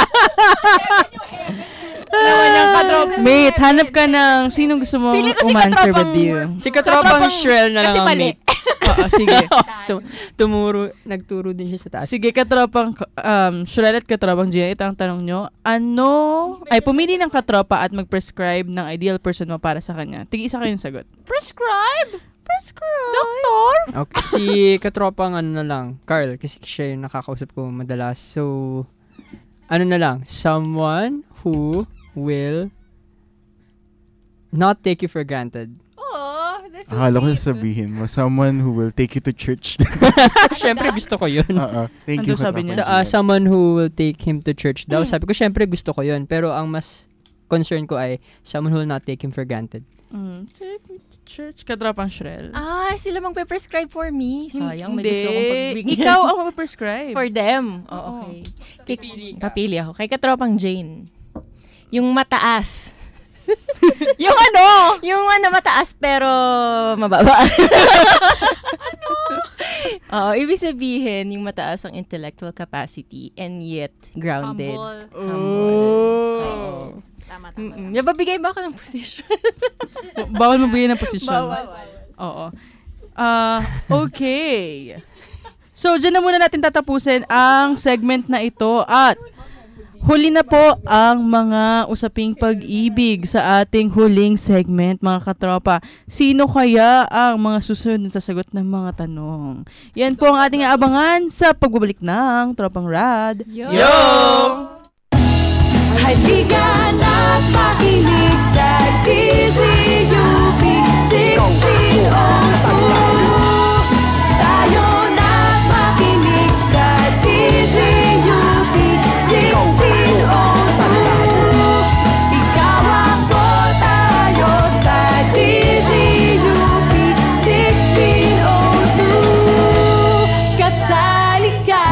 Mate, hanap ka ng sinong gusto mo Feeling ko si umanswer katropang- with you. Si katropang Shrel na lang Kasi ang mali. mate. Oo, sige. Tum- tumuro, nagturo din siya sa taas. Sige, katropang um, Shrel at katropang Gian, ito ang tanong nyo. Ano, ay pumili ng katropa at mag-prescribe ng ideal person mo para sa kanya. Tig-isa kayong sagot. Prescribe? Prescribe? Doktor? Okay, si katropang ano na lang, Carl, kasi siya yung nakakausap ko madalas. So, ano na lang, someone who will not take you for granted. Oh, that's so Akala ko sweet. sasabihin mo, someone who will take you to church. Siyempre, gusto ko yun. Oo. Thank Ano you, sabi niya? Sa, ah, someone who will take him to church daw. Sabi ko, siyempre, gusto ko yun. Pero ang mas concern ko ay someone who will not take him for granted. Mm, take me to church. Katropang Shrel. Ah, sila magpe-prescribe for me. Sayang, may Hindi. gusto akong pagbigyan. Ikaw ang mag-prescribe. For them. Oh, okay. Kay, papili ako. Kay katropang Jane. Yung mataas. Yung ano? Yung ano, mataas pero mababa. Ano? Oo, ibig sabihin, yung mataas ang intellectual capacity and yet grounded. Humble. Humble. Tama, tama. Mm-mm. Nababigay ba ako ng position? Bawal mabigay ng posisyon. Bawal. Oo. Ah, okay. So, dyan na muna natin tatapusin ang segment na ito at huli na po ang mga usaping pag-ibig sa ating huling segment, mga katropa. Sino kaya ang mga susunod na sasagot ng mga tanong? Yan po ang ating aabangan sa pagbabalik ng Tropang Rad. Yo! Yo! Halika na't makinig sa D Z U P sixteen oh two. Tayo na't makinig sa D Z U P sixteen oh two. Ikaw ako, tayo sa D Z U P sixteen oh two. Kasali ka.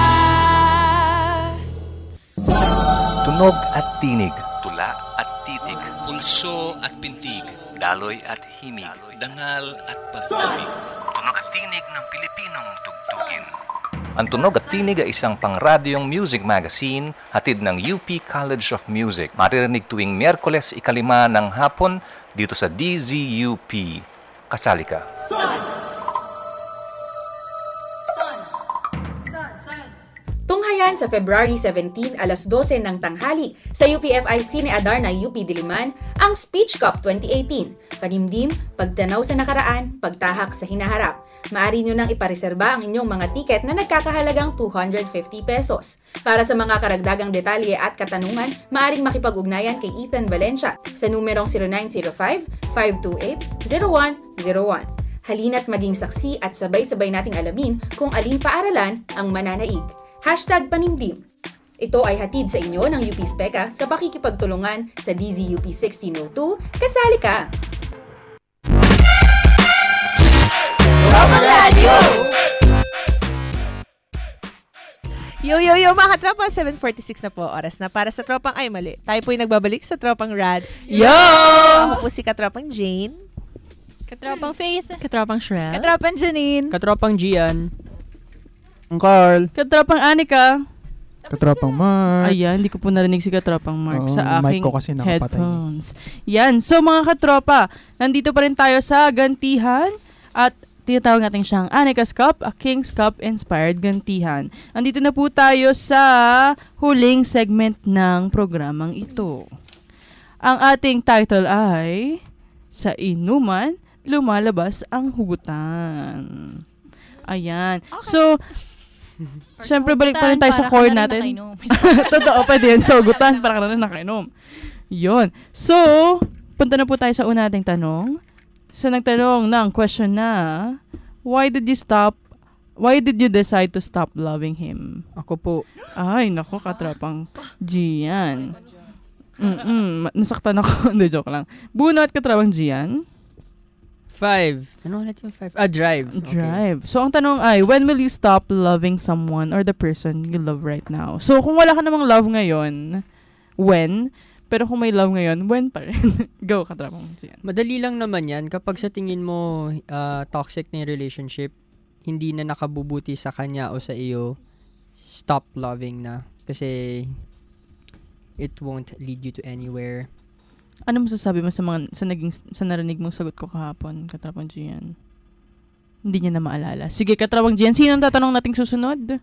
Tunog at tinig. Tula at titig. Pulso at pintig. Daloy at himig. Dangal at pag-ibig. Tunog at tinig ng Pilipinong tugtugin. Ang Tunog at Tinig ay isang pangradyong music magazine hatid ng U P College of Music. Maririnig tuwing Miyerkules ikalima ng hapon dito sa D Z U P. Kasali ka. Tunghayan sa February seventeenth alas dose ng tanghali sa U P F I Cine Adarna U P Diliman ang Speech Cup twenty eighteen. Panimdim, pagtanaw sa nakaraan, pagtahak sa hinaharap. Maaari nyo nang ipareserba ang inyong mga tiket na nagkakahalagang two hundred fifty pesos. Para sa mga karagdagang detalye at katanungan, maaring makipag-ugnayan kay Ethan Valencia sa numerong zero nine zero five, five two eight, zero one zero one. Halina't maging saksi at sabay-sabay nating alamin kung aling paaralan ang mananaig. Hashtag Panimdim. Ito ay hatid sa inyo ng U P Speka sa pakikipagtulungan sa D Z U P sixteen oh two. Kasali ka! Tropang Radio! Yo, yo, yo, mga katropa, seven forty-six na po. Oras na para sa tropang, ay mali. Tayo po'y nagbabalik sa tropang Rad. Yo! Ako po si katropang Jane. Katropang Faith. Katropang Shrel. Katropang Janine. Katropang Gian. Ang Carl. Katropang Anika. Katropang Mark. Ayan, hindi ko po narinig si Katropang Mark Oo, sa mic aking ko kasi nakapatay. headphones. Yan, so mga katropa, nandito pa rin tayo sa gantihan at tinatawag natin siyang Anika's Cup, a King's Cup inspired gantihan. Andito na po tayo sa huling segment ng programang ito. Ang ating title ay Sa Inuman, Lumalabas ang Hugutan. Ayan. So, syempre balik pa rin tayo sa core natin. Totoo, pwede yan. So, hugutan, para ka na rin nakainom. Yun. So, punta na po tayo sa una nating tanong. So, nagtanong ng question na, why did you stop, why did you decide to stop loving him? Ako po. Ay, naku, katropang Gian. Mm-mm, nasaktan ako. Hindi, joke lang. Bunot, katropang Gian. Five. Ano ulit yung five? Ah, drive. Okay. Drive. So, ang tanong ay, when will you stop loving someone or the person you love right now? So, kung wala ka namang love ngayon, when? Pero kung may love ngayon, when pa rin? Go, katrapang Gian. Madali lang naman yan. Kapag sa tingin mo uh, toxic na yung relationship, hindi na nakabubuti sa kanya o sa iyo, stop loving na. Kasi it won't lead you to anywhere. Ano masasabi mo sa mga sa naging sa narinig mong sagot ko kahapon, katrapang Gian? Hindi niya na maalala. Sige, katrapang Gian, sino ang tatanong nating susunod?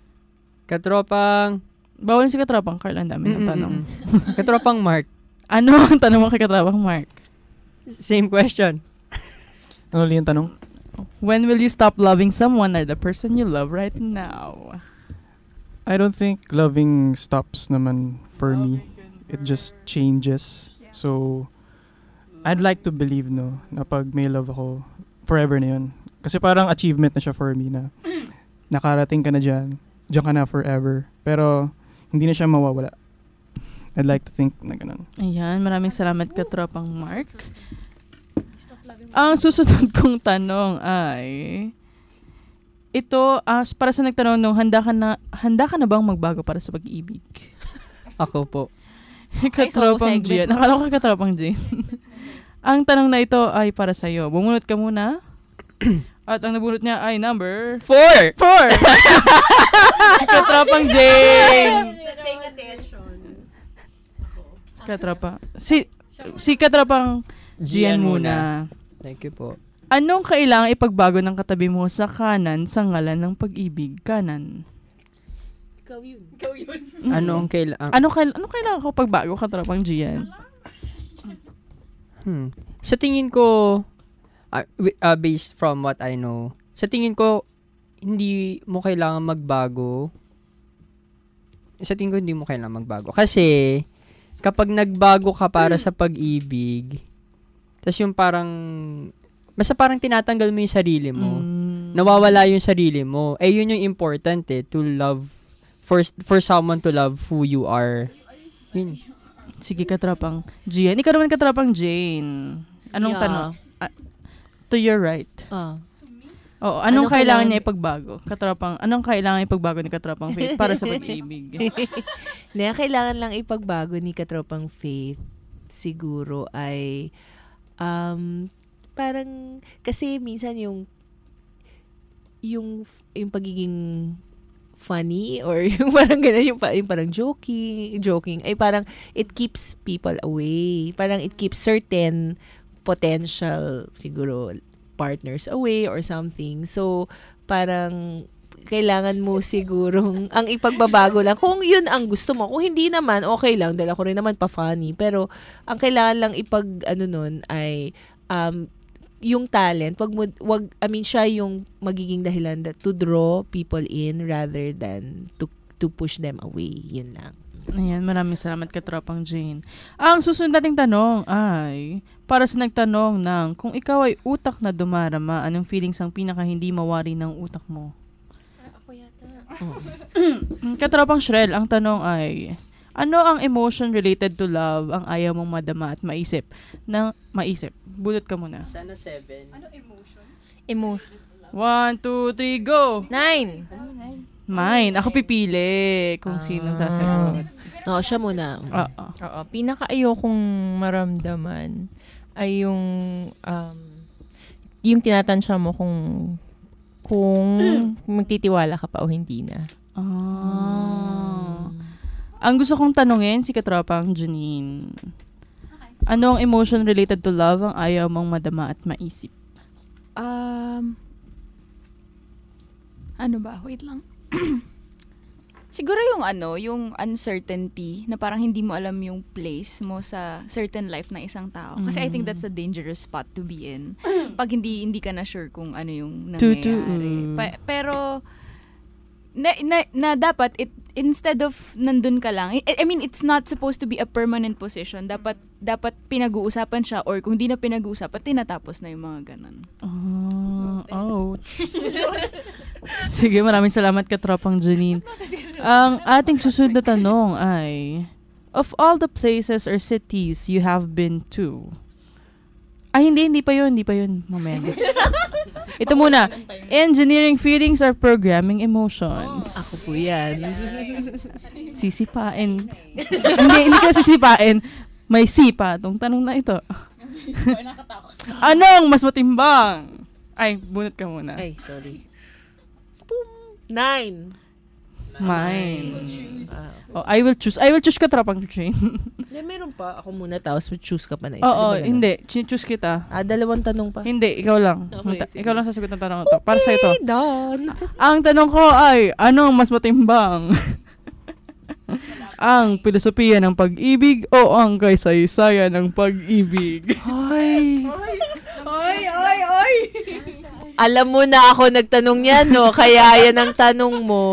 Katropang Bawal si Katropang Carl, ang dami ng tanong. Katropang Mark. Ano ang tanong mo kay Katropang Mark? Same question. Ano ulit yung tanong? When will you stop loving someone or the person you love right now? I don't think loving stops naman for me. It just changes. So, I'd like to believe, no, na pag may love ako, forever na yun. Kasi parang achievement na siya for me na nakarating ka na dyan, dyan ka na forever. Pero, hindi na siya mawawala. I'd like to think na ganun. Ayan, maraming salamat Katropang Mark. Ang susunod kong tanong ay, ito, uh, para sa nagtanong nung, handa ka na, handa ka na bang magbago para sa pag-ibig? Ako po. Katropang Gian. Nakala ko Katropang Gian. Ang tanong na ito ay para sa'yo. Bumunot ka muna. At ang nabunot niya ay number Four! Four! Katropang Jane! Paying attention. Katropa. Si, si Katropang Gian muna. Thank you po. Anong kailangan ipagbago ng katabi mo sa kanan sa ngalan ng pag-ibig? Kanan. Ikaw yun. Ikaw yun. Anong kailangan? Ano, kail- ano kailangan ko pagbago, Katropang Gian? Hmm. Sa tingin ko, uh, uh, based from what I know, sa tingin ko, hindi mo kailangan magbago. Sa tingin ko, hindi mo kailangan magbago. Kasi, kapag nagbago ka para sa pag-ibig, tas yung parang, basta parang tinatanggal mo yung sarili mo, mm. nawawala yung sarili mo, eh yun yung important eh, to love, for, for someone to love who you are. Yun. Sige, Katropang Gian. Ikaw naman, Katropang Jane. Anong Yeah. tanong? Uh, to your right. Ah. Oo, anong, Anong kailangan, kailangan- niya ipagbago? Katropang, anong kailangan ipagbago ni Katropang Faith para sa pag-ibig? Hindi, ang kailangan lang ipagbago ni Katropang Faith siguro ay um, parang, kasi minsan yung yung yung pagiging funny or yung parang gano'n, yung, yung parang joking, joking, ay parang it keeps people away. Parang it keeps certain potential, siguro, partners away or something. So, parang kailangan mo sigurong ang ipagbabago lang. Kung yun ang gusto mo. Kung hindi naman, okay lang. Dahil ako rin naman pa-funny. Pero, ang kailangan lang ipag, ano nun, ay um, yung talent, wag mo, wag, I mean, siya yung magiging dahilan that to draw people in rather than to to push them away. Yun lang. Ayan, maraming salamat Katropang Jane. Ang susunod nating tanong ay, para sa nagtanong ng, kung ikaw ay utak na dumarama, anong feelings ang pinaka hindi mawari ng utak mo? Ako yata. Oh. Katropang Shrel, ang tanong ay, ano ang emotion related to love ang ayaw mong madama at maisip? Na, maisip. Bulot ka muna. Sana seven. Ano emotion? Emotion. One, two, three, go! Nine. Mine. Ako pipili kung sinong sasagot. Oo, siya muna. Oo. Oo. Pinaka-ayokong maramdaman ay yung um, yung tinatansya mo kung kung magtitiwala ka pa o hindi na. Ah. Ang gusto kong tanungin si katropang Janine. Ano ang emotion related to love ang ayaw mong madama at maisip? Um, ano ba? Wait lang. Siguro yung ano, yung uncertainty na parang hindi mo alam yung place mo sa certain life ng isang tao. Kasi mm. I think that's a dangerous spot to be in. Pag hindi hindi ka na sure kung ano yung nangyayari. Pa- pero na, na, na dapat it instead of nandun ka lang. I, I mean, it's not supposed to be a permanent position. Dapat dapat pinag-uusapan siya or kung di na pinag-uusapan, tinatapos na yung mga ganun. Oh, ouch. Sige, maraming salamat katropang Janine. Ang ating susunod na tanong ay, of all the places or cities you have been to, ay hindi, hindi pa yun, hindi pa yun. Moment. Ito muna, engineering feelings or programming emotions? Oh, ako po yan. Sisipain. hindi, hindi ka sisipain. May sipa tong tanong na ito. Anong mas matimbang? Ay, bunot ka muna. Ay, sorry. Nine. Mine. Uh, oh, I will choose. I will choose ka tropang train. Hindi, meron pa. Ako muna, tapos choose ka pa na isa. Oo, oh, hindi. Choose kita. Ah, dalawang tanong pa. Hindi, ikaw lang. Okay, ikaw lang sasagot ng tanong ito. Para sa ito. Done. Ang tanong ko ay, anong mas matimbang? Ang filosofiya ng pag-ibig o ang kaysaysayan ng pag-ibig? Ay. Ay, ay, ay. Alam mo na ako nagtanong yan, no? Kaya yan ang tanong mo.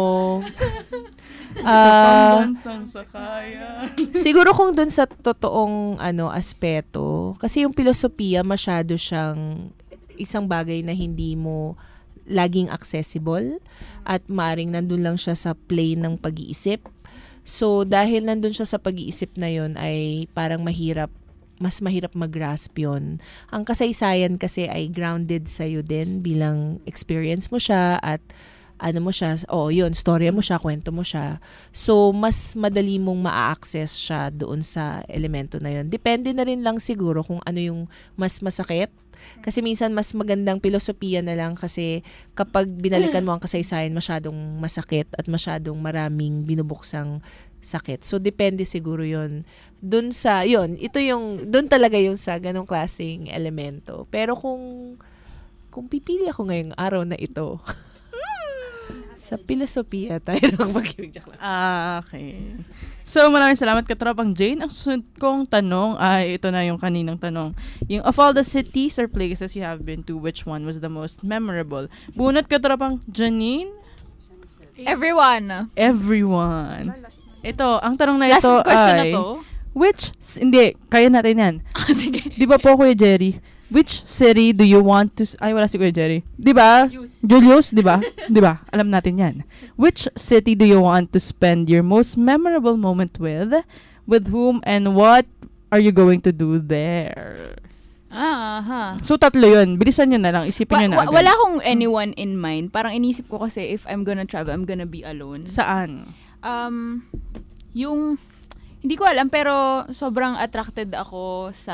Uh, sa sakaya. Siguro kung dun sa totoong ano aspeto, kasi yung filosofiya masyado siyang isang bagay na hindi mo laging accessible at maaring nandun lang siya sa plane ng pag-iisip. So, dahil nandun siya sa pag-iisip na yun, ay parang mahirap, mas mahirap mag-grasp yun. Ang kasaysayan kasi ay grounded sa'yo din bilang experience mo siya at ano mo siya, oh yun, storya mo siya, kwento mo siya. So, mas madali mong ma-access siya doon sa elemento na yun. Depende na rin lang siguro kung ano yung mas masakit. Kasi minsan mas magandang filosofiya na lang kasi kapag binalikan mo ang kasaysayan, masyadong masakit at masyadong maraming binubuksang sakit. So, depende siguro yun. Doon sa, yun, ito yung, doon talaga yung sa ganong klaseng elemento. Pero kung, kung pipili ako ngayong araw na ito, sa filosofiya tayo ng pag-ibig. Ah, okay. So, maraming salamat katropang Jane. Ang susunod kong tanong ay, ito na yung kaninang tanong. Yung of all the cities or places you have been to, which one was the most memorable? Bunot katropang Janine? Everyone. Everyone. Ito, ang tanong na Last ito question ay, na to? which, hindi, kaya natin yan. Sige. Di ba po, Kuya Jerry? Which city do you want to... Ay, wala si Kuya Jerry. Di ba? Julius, di ba? Di ba? Alam natin yan. Which city do you want to spend your most memorable moment with? With whom and what are you going to do there? Ah, aha. So, tatlo yun. Bilisan nyo na lang. Isipin Wa- nyo na wa- agad. wala akong anyone in mind. Parang inisip ko kasi if I'm gonna travel, I'm gonna be alone. Saan? Um, yung... Hindi ko alam, pero sobrang attracted ako sa...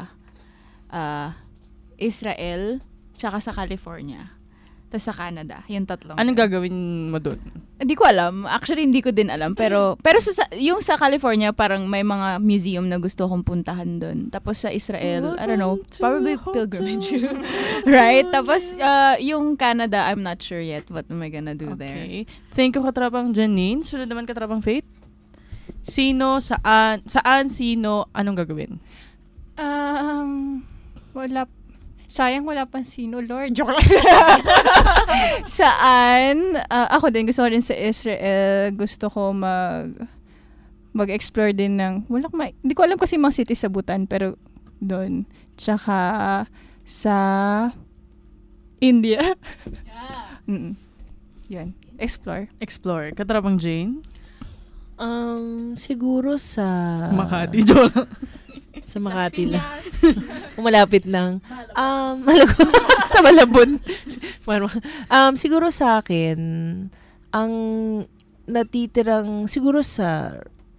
Uh, Israel, tsaka sa California, tapos sa Canada, yung tatlong. Anong gagawin mo doon? Hindi ko alam. Actually, hindi ko din alam. Pero pero sa, yung sa California, parang may mga museum na gusto kong puntahan doon. Tapos sa Israel, I don't know, probably pilgrimage. Right? Tapos uh, yung Canada, I'm not sure yet what am I gonna do Okay. there. Thank you, katrapang Janine. Sunod naman katrapang Faith. Sino, saan, saan, sino, anong gagawin? Um, wala Sayang wala pang sino, Lord. Joke lang. Saan? Uh, ako din, gusto ko din sa Israel. Gusto ko mag mag-explore din ng, wala ko ma- hindi ko alam kasi mga city sa Bhutan, pero doon. Tsaka sa India. Yeah. Yan. Explore. Explore. Katrapang Jane? Um, siguro sa... Makati. Joke. Sa Makati lang. Malapit lang. Um, sa Malabon. um, siguro sa akin, ang natitirang, siguro sa,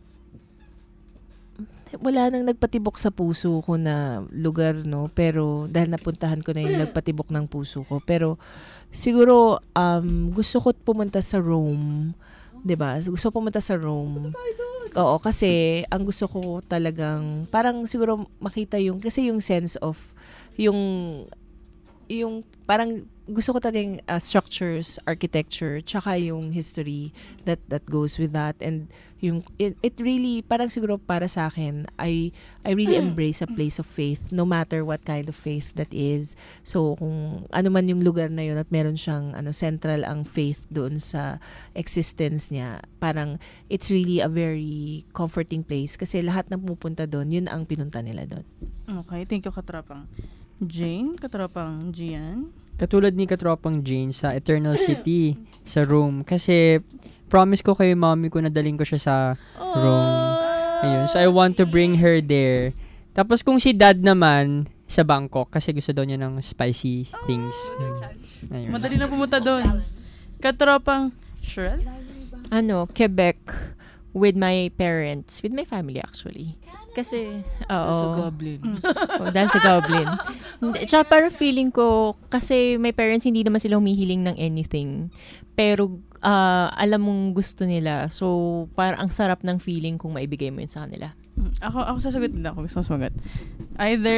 wala nang nagpatibok sa puso ko na lugar, no? Pero, dahil napuntahan ko na yung nagpatibok ng puso ko. Pero, siguro, um, gusto ko pumunta sa Rome. 'Di ba? Gusto ko pumunta sa Rome. Oo, kasi, ang gusto ko talagang, parang siguro makita yung, kasi yung sense of, yung, yung, parang, gusto ko talagang uh, structures, architecture, tsaka yung history that that goes with that. And yung it, it really, parang siguro para sa akin, I I really embrace a place of faith, no matter what kind of faith that is. So kung ano man yung lugar na yun at meron siyang ano central ang faith doon sa existence niya, parang it's really a very comforting place kasi lahat ng pumupunta doon, yun ang pinunta nila doon. Okay, thank you katropang Jane, katropang Gian. Katulad ni katropang Jane sa Eternal City, sa Rome. Kasi, promise ko kay mommy ko na daling ko siya sa Rome. Ayun. So, I want to bring her there. Tapos, kung si dad naman, sa Bangkok, kasi gusto daw niya ng spicy things. Ayun. Madali na pumunta doon. Katropang Shrel? Ano, Quebec with my parents, with my family actually. Kasi, oo. Sa Goblin. Oh, dahil sa Goblin. Tsaka parang feeling ko, kasi my parents hindi naman sila humihiling ng anything. Pero, uh, alam mong gusto nila. So, parang ang sarap ng feeling kung maibigay mo yun sa kanila. Ako, ako sasagot din ako. Gusto ko sumagot. Either,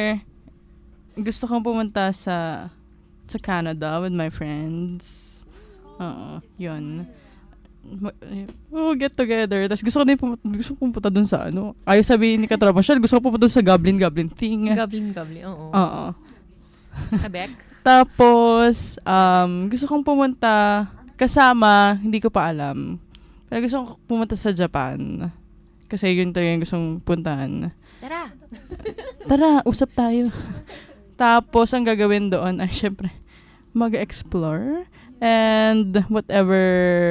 gusto kong pumunta sa, sa Canada with my friends. Oo, yun. Oh, get together. Tapos gusto ko din pumunta, gusto ko pumunta dun sa ano. Ayaw sabihin ni Katropa Shell, gusto ko pumunta dun sa Goblin Goblin thing. Goblin Goblin, oo. Oo. Sa Quebec? Tapos, um, gusto kong pumunta kasama, hindi ko pa alam. Pero gusto kong pumunta sa Japan. Kasi yun talaga yung gustong puntahan. Tara! Tara, usap tayo. Tapos, ang gagawin doon ay syempre, mag-explore. And whatever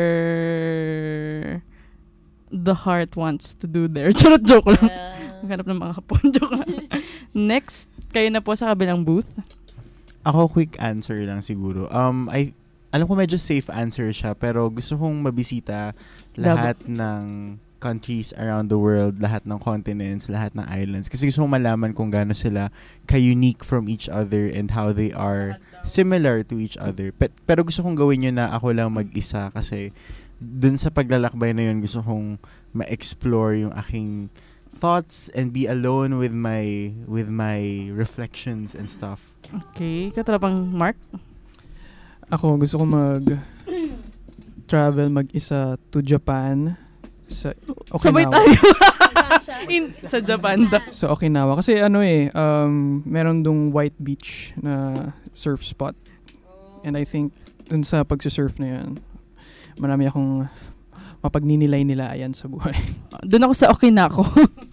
the heart wants to do there. Charot, joke lang. Maghanap ng mga hapon, joke lang. Next, kayo na po sa kabilang booth. Ako, quick answer lang siguro. Um, I, alam ko medyo safe answer siya, pero gusto kong mabisita lahat Dab- ng countries around the world, lahat ng continents, lahat ng islands. Kasi gusto kong malaman kung gaano sila ka-unique from each other and how they are similar to each other. Pe- pero gusto kong gawin yun na ako lang mag-isa kasi dun sa paglalakbay na yun, gusto kong ma-explore yung aking thoughts and be alone with my with my reflections and stuff. Okay. Katropang Mark? Ako, gusto ko mag-travel mag-isa to Japan. Sa Okinawa. Sabay tayo. In, sa Japan da. Sa Okinawa. Kasi ano eh, um, meron dong white beach na surf spot. And I think, dun sa pagsusurf na yan, marami akong mapagninilay-nilayan sa buhay. Doon ako sa Okinako.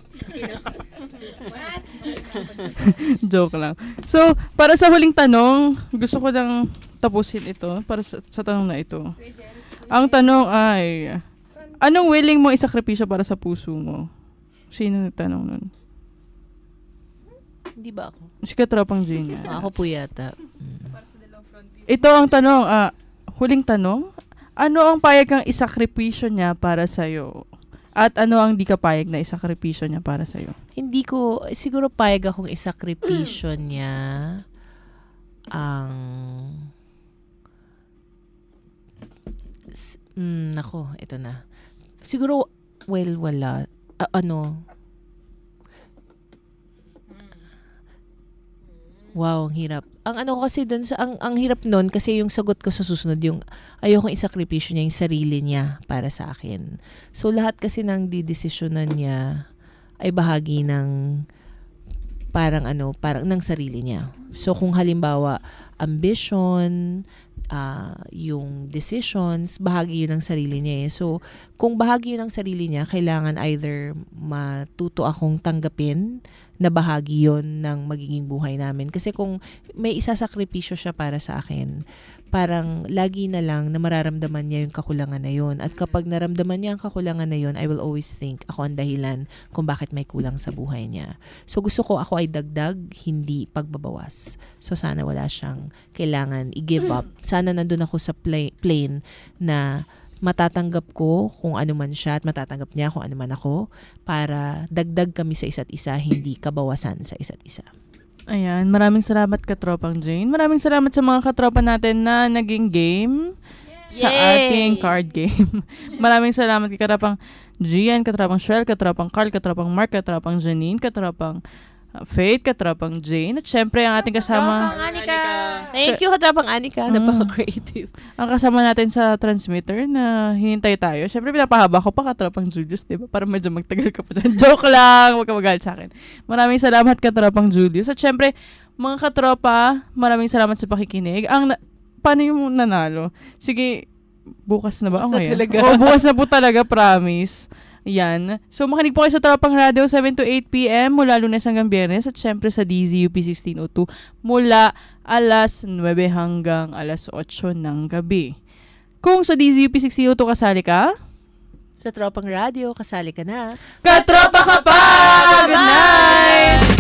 Joke lang. So, para sa huling tanong, gusto ko lang tapusin ito para sa, sa tanong na ito. Ang tanong ay, anong willing mo isakripisyo para sa puso mo? Sino nagtanong nun? Hindi ba ako? Si Katropang Jane. Ako po yata. Ito ang tanong, ah, huling tanong. Ano ang payag kang isakripisyo niya para sa'yo? At ano ang di ka payag na isakripisyo niya para sa'yo? Hindi ko, siguro payag akong isakripisyo niya ang... Mm, nako, ito na. Siguro, well, wala. Uh, ano? Wow, ang hirap. Ang ano kasi doon sa ang ang hirap noon kasi yung sagot ko sa susunod yung ayokong isakripisyo niya yung sarili niya para sa akin. So lahat kasi ng didesisyonan niya ay bahagi ng parang ano, parang ng sarili niya. So kung halimbawa ambition, uh, yung decisions, bahagi yun ng sarili niya eh. So kung bahagi yun ng sarili niya, kailangan either matuto akong tanggapin na bahagi yon ng magiging buhay namin. Kasi kung may isasakripisyo siya para sa akin, parang lagi na lang na mararamdaman niya yung kakulangan na yon. At kapag naramdaman niya ang kakulangan na yon, I will always think ako ang dahilan kung bakit may kulang sa buhay niya. So gusto ko ako ay dagdag, hindi pagbabawas. So sana wala siyang kailangan i-give up. Sana nandun ako sa play- plane na matatanggap ko kung ano man siya at matatanggap niya kung ano man ako para dagdag kami sa isa't isa, hindi kabawasan sa isa't isa. Ayan, maraming salamat Katropang Jane. Maraming salamat sa mga katropa natin na naging game sa Yay! ating card game. Maraming salamat kay Katropang Gian, Katropang Shell, Katropang Carl, Katropang Mark, Katropang Janine, Katropang uh, Faith, Katropang Jane, at syempre ang ating kasama Katropang Anika. Thank you, Katropang Anika. Mm. Napaka-creative. Ang kasama natin sa transmitter na hinintay tayo. Syempre, pinapahaba ko pa Katropang Julius, di ba? Para medyo magtagal ka pa dyan. Joke lang! Huwag ka magalit sa akin. Maraming salamat Katropang Julius. At syempre, mga katropa, maraming salamat sa pakikinig. Ang, na- paano yung nanalo? Sige, bukas na ba? Bukas na ngayon? talaga. Oo, bukas na po talaga, promise. Yan. So, makinig po kayo sa Tropang Radio seven to eight p.m. mula Lunes hanggang Biyernes at syempre sa D Z U P sixteen oh two mula alas nuwebe hanggang alas otso ng gabi. Kung sa D Z U P sixteen oh two kasali ka, Sa Tropang Radio, kasali ka na. Katropa ka pa! Good night!